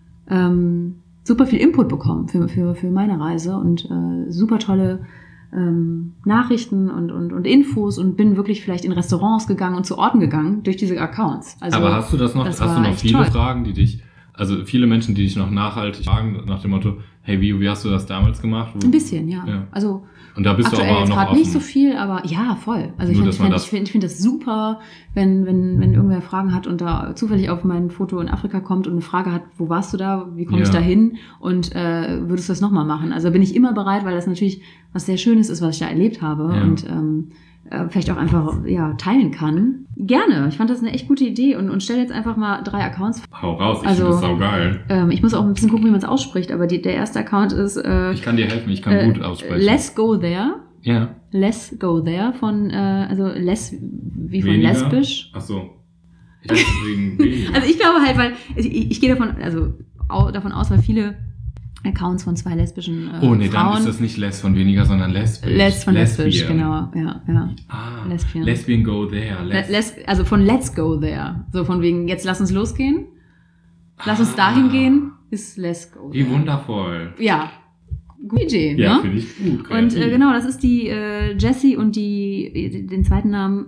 ähm, super viel Input bekommen für, für, für meine Reise und äh, super tolle ähm, Nachrichten und, und, und Infos und bin wirklich vielleicht in Restaurants gegangen und zu Orten gegangen durch diese Accounts. Also, aber hast du das noch, das hast du war noch echt viele toll. Fragen, die dich, also viele Menschen, die dich noch nachhaltig fragen, nach dem Motto, hey, wie, wie hast du das damals gemacht? Wo, ein bisschen, ja. Ja. Also Und da bist aktuell du aber auch jetzt noch gerade offen. nicht so viel, aber ja, voll. Also ich Nur, finde dass ich man find, das- ich find, ich find das super, wenn, wenn, wenn irgendwer Fragen hat und da zufällig auf mein Foto in Afrika kommt und eine Frage hat, wo warst du da, wie komme ich Ja. da hin und äh, würdest du das nochmal machen? Also bin ich immer bereit, weil das natürlich was sehr Schönes ist, was ich da erlebt habe Ja. und ähm, äh, vielleicht auch einfach ja teilen kann. Gerne, ich fand das eine echt gute Idee und, und stelle jetzt einfach mal drei Accounts. Hau raus, ich Also- finde das saugeil. Ähm, ich muss auch ein bisschen gucken, wie man es ausspricht, aber die, der erste Account ist äh, Ich kann dir helfen, ich kann äh, gut aussprechen. Let's Go There. Ja. Let's Go There von, äh, also less, wie von Weniger? lesbisch. Ach so. Deswegen weniger. Also ich glaube halt, weil, ich, ich gehe davon, also au, davon aus, weil viele Accounts von zwei lesbischen äh, oh nee, Frauen. dann ist das nicht less von weniger, sondern lesbisch. Les von lesbisch, Lesbian. genau, ja, ja. Ah, Lesbian. Lesbian go there. Le- Les Les, also von Let's Go There. So von wegen, jetzt lass uns losgehen. Lass uns Ah. dahin gehen, ist Let's Go Wie There. wundervoll. Ja, gute Idee, Ja, ne? finde ich gut. Und kreativ. äh, genau, das ist die äh, Jessie und die, den zweiten Namen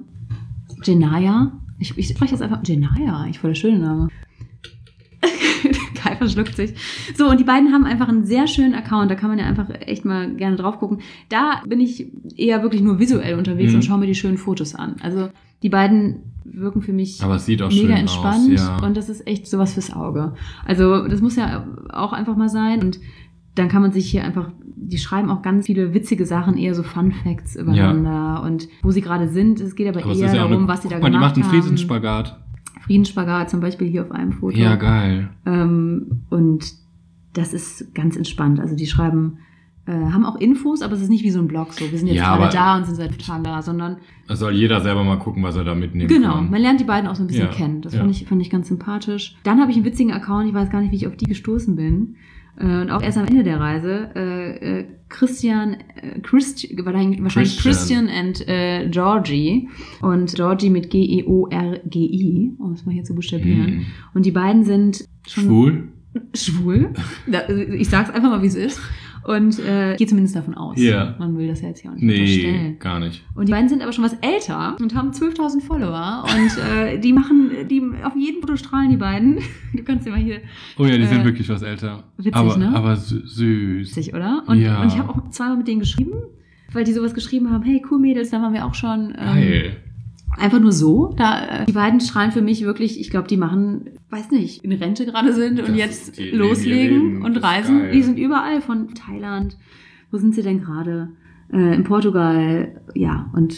Jenaya. Ich, ich spreche jetzt einfach Jenaya, ich voll der schöne Name. Kai verschluckt sich. So, und die beiden haben einfach einen sehr schönen Account, da kann man ja einfach echt mal gerne drauf gucken. Da bin ich eher wirklich nur visuell unterwegs Mhm. und schaue mir die schönen Fotos an. Also die beiden wirken für mich Aber es sieht auch mega schön entspannt aus, ja. und das ist echt sowas fürs Auge. Also das muss ja auch einfach mal sein und dann kann man sich hier einfach, die schreiben auch ganz viele witzige Sachen, eher so Fun Facts übereinander und wo sie gerade sind. Es geht aber, Aber es eher ist ja auch darum, eine, was sie da guck mal, die gemacht macht einen haben. Friesensspagat. Friedensspagat zum Beispiel hier auf einem Foto. Ja, geil. Ähm, und das ist ganz entspannt. Also die schreiben, äh, haben auch Infos, aber es ist nicht wie so ein Blog so. Wir sind jetzt Ja, gerade aber- da und sind seit Tagen da, sondern Da soll jeder selber mal gucken, was er da mitnehmen genau, kann. man lernt die beiden auch so ein bisschen Ja, kennen. Das ja. fand ich, fand ich ganz sympathisch. Dann habe ich einen witzigen Account, ich weiß gar nicht, wie ich auf die gestoßen bin. Äh, und auch erst am Ende der Reise. Äh, äh, Christian, äh, Christ, wahrscheinlich wahrscheinlich Christian. Christian and äh, Georgie. Und Georgie mit G E O R G I, um es mal hier zu buchstabieren. Mhm. Und die beiden sind schon Schwul? schwul. Da- Ich sag's einfach mal, wie es ist. Und äh, gehe zumindest davon aus. Ja. Man will das ja jetzt hier auch nicht Nee, unterstellen. gar nicht. Und die beiden sind aber schon was älter und haben zwölftausend Follower. Und äh, die machen, die auf jedem Foto strahlen die beiden. Du kannst dir mal hier, Oh ja, die sind Äh, wirklich was älter. witzig, aber, ne? Aber sü- süß. witzig, oder? Und, Ja. und ich habe auch zweimal mit denen geschrieben, weil die sowas geschrieben haben, hey, cool Mädels, da waren wir auch schon. Ähm, Geil. Einfach nur so. Da, äh, die beiden strahlen für mich wirklich, ich glaube, die machen, weiß nicht, in Rente gerade sind und Das jetzt ist- die leben ihr loslegen Leben. und Das ist reisen. geil. Die sind überall, von Thailand. Wo sind sie denn gerade? Äh, in Portugal. Ja, und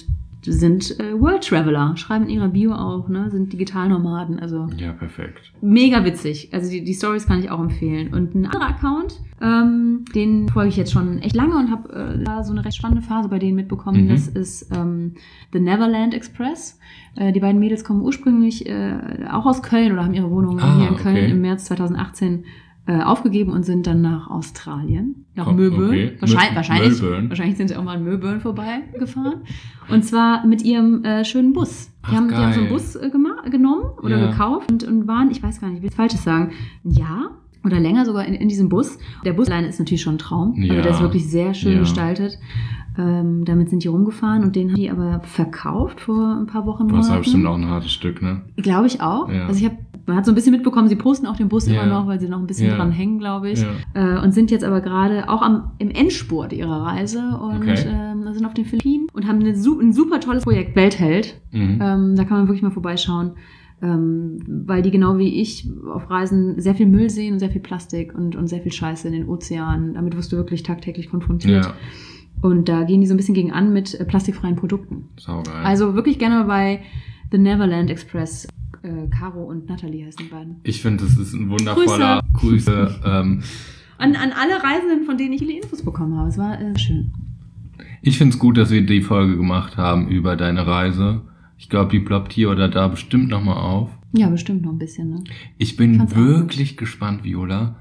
sind äh, World Traveler, schreiben in ihrer Bio auch, ne, sind Digitalnomaden, also Ja, perfekt. mega witzig. Also die, die Stories kann ich auch empfehlen. Und ein anderer Account, ähm, den folge ich jetzt schon echt lange und habe äh, da so eine recht spannende Phase bei denen mitbekommen. Mhm. Das ist ähm, The Neverland Express. Äh, die beiden Mädels kommen ursprünglich äh, auch aus Köln oder haben ihre Wohnung Ah, hier in Köln okay. im März zweitausendachtzehn äh, aufgegeben und sind dann nach Australien, nach Oh, Melbourne. okay. Wahrscheinlich, Mel- wahrscheinlich, Melbourne. wahrscheinlich sind sie auch mal in Melbourne vorbeigefahren. Und zwar mit ihrem äh, schönen Bus. Die, Ach, haben, die haben so einen geil. Bus äh, gema- genommen oder Ja. gekauft und, und waren, ich weiß gar nicht, ich will was Falsches sagen, ein Jahr oder länger sogar in, in diesem Bus. Der Bus alleine ist natürlich schon ein Traum. Ja. Also der ist wirklich sehr schön Ja. gestaltet. Ähm, damit sind die rumgefahren und den haben die aber verkauft vor ein paar Wochen. Das war Monaten. bestimmt auch ein hartes Stück, ne? Glaube ich auch. Ja. Also ich habe, man hat so ein bisschen mitbekommen, sie posten auch den Bus Ja. immer noch, weil sie noch ein bisschen Ja. dran hängen, glaube ich. Ja. Äh, und sind jetzt aber gerade auch am, im Endspurt ihrer Reise und Okay. ähm, sind auf den Philippinen und haben eine, su- ein super tolles Projekt, Weltheld. Mhm. Ähm, da kann man wirklich mal vorbeischauen, ähm, weil die genau wie ich auf Reisen sehr viel Müll sehen und sehr viel Plastik und, und sehr viel Scheiße in den Ozeanen. Damit wirst du wirklich tagtäglich konfrontiert. Ja, Und da gehen die so ein bisschen gegen an mit äh, plastikfreien Produkten. saugeil. Also wirklich gerne bei The Neverland Express. Äh, Caro und Natalie heißen die beiden. ich finde, das ist ein wundervoller Grüße. ähm, An, an alle Reisenden, von denen ich viele Infos bekommen habe. Es war äh, schön. ich finde es gut, dass wir die Folge gemacht haben über deine Reise. Ich glaube, die ploppt hier oder da bestimmt nochmal auf. Ja, bestimmt noch ein bisschen, ne? Ich bin Fand's auch wirklich gespannt, Viola,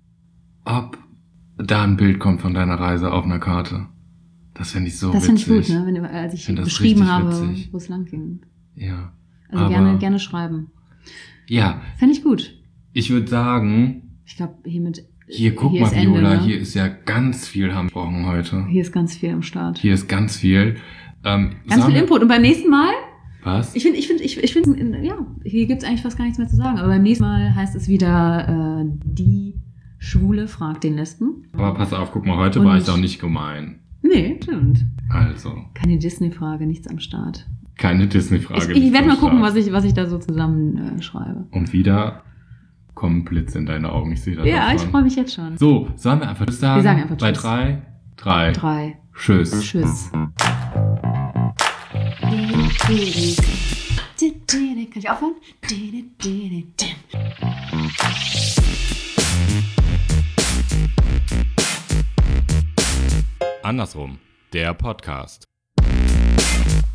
ob da ein Bild kommt von deiner Reise auf einer Karte. Das finde ich so Das finde witzig. ich gut, ne? Wenn, als ich find das beschrieben richtig habe, witzig. wo es lang ging. Ja. Also Aber- gerne, gerne schreiben. Ja, Fände ich gut. ich würde sagen, Ich glaube, hiermit. hier guck hier mal, ist Ende, Viola, ne? hier ist ja ganz viel haben wir gesprochen heute. Hier ist ganz viel am Start. Hier ist ganz viel. Ähm, Ganz sollen viel wir- Input. Und beim nächsten Mal, Was? ich finde, ich finde, ich, ich finde, ja, hier gibt's eigentlich fast gar nichts mehr zu sagen. Aber beim nächsten Mal heißt es wieder, äh, die Schwule fragt den Lesben. Aber pass auf, guck mal, heute Und- war ich auch nicht gemein. Nee, stimmt. Also, Keine Disney-Frage, nichts am Start. keine Disney-Frage. Ich, ich werde mal gucken, was was ich, was ich da so zusammen äh, schreibe. Und wieder kommen Blitze in deine Augen. Ich sehe das Ja, auch ich schon. freue mich jetzt schon. So, sollen wir einfach Tschüss sagen? Wir sagen einfach Bei Tschüss. drei, drei, Drei. Tschüss. Tschüss. Kann ich aufhören? Andersrum, der Podcast.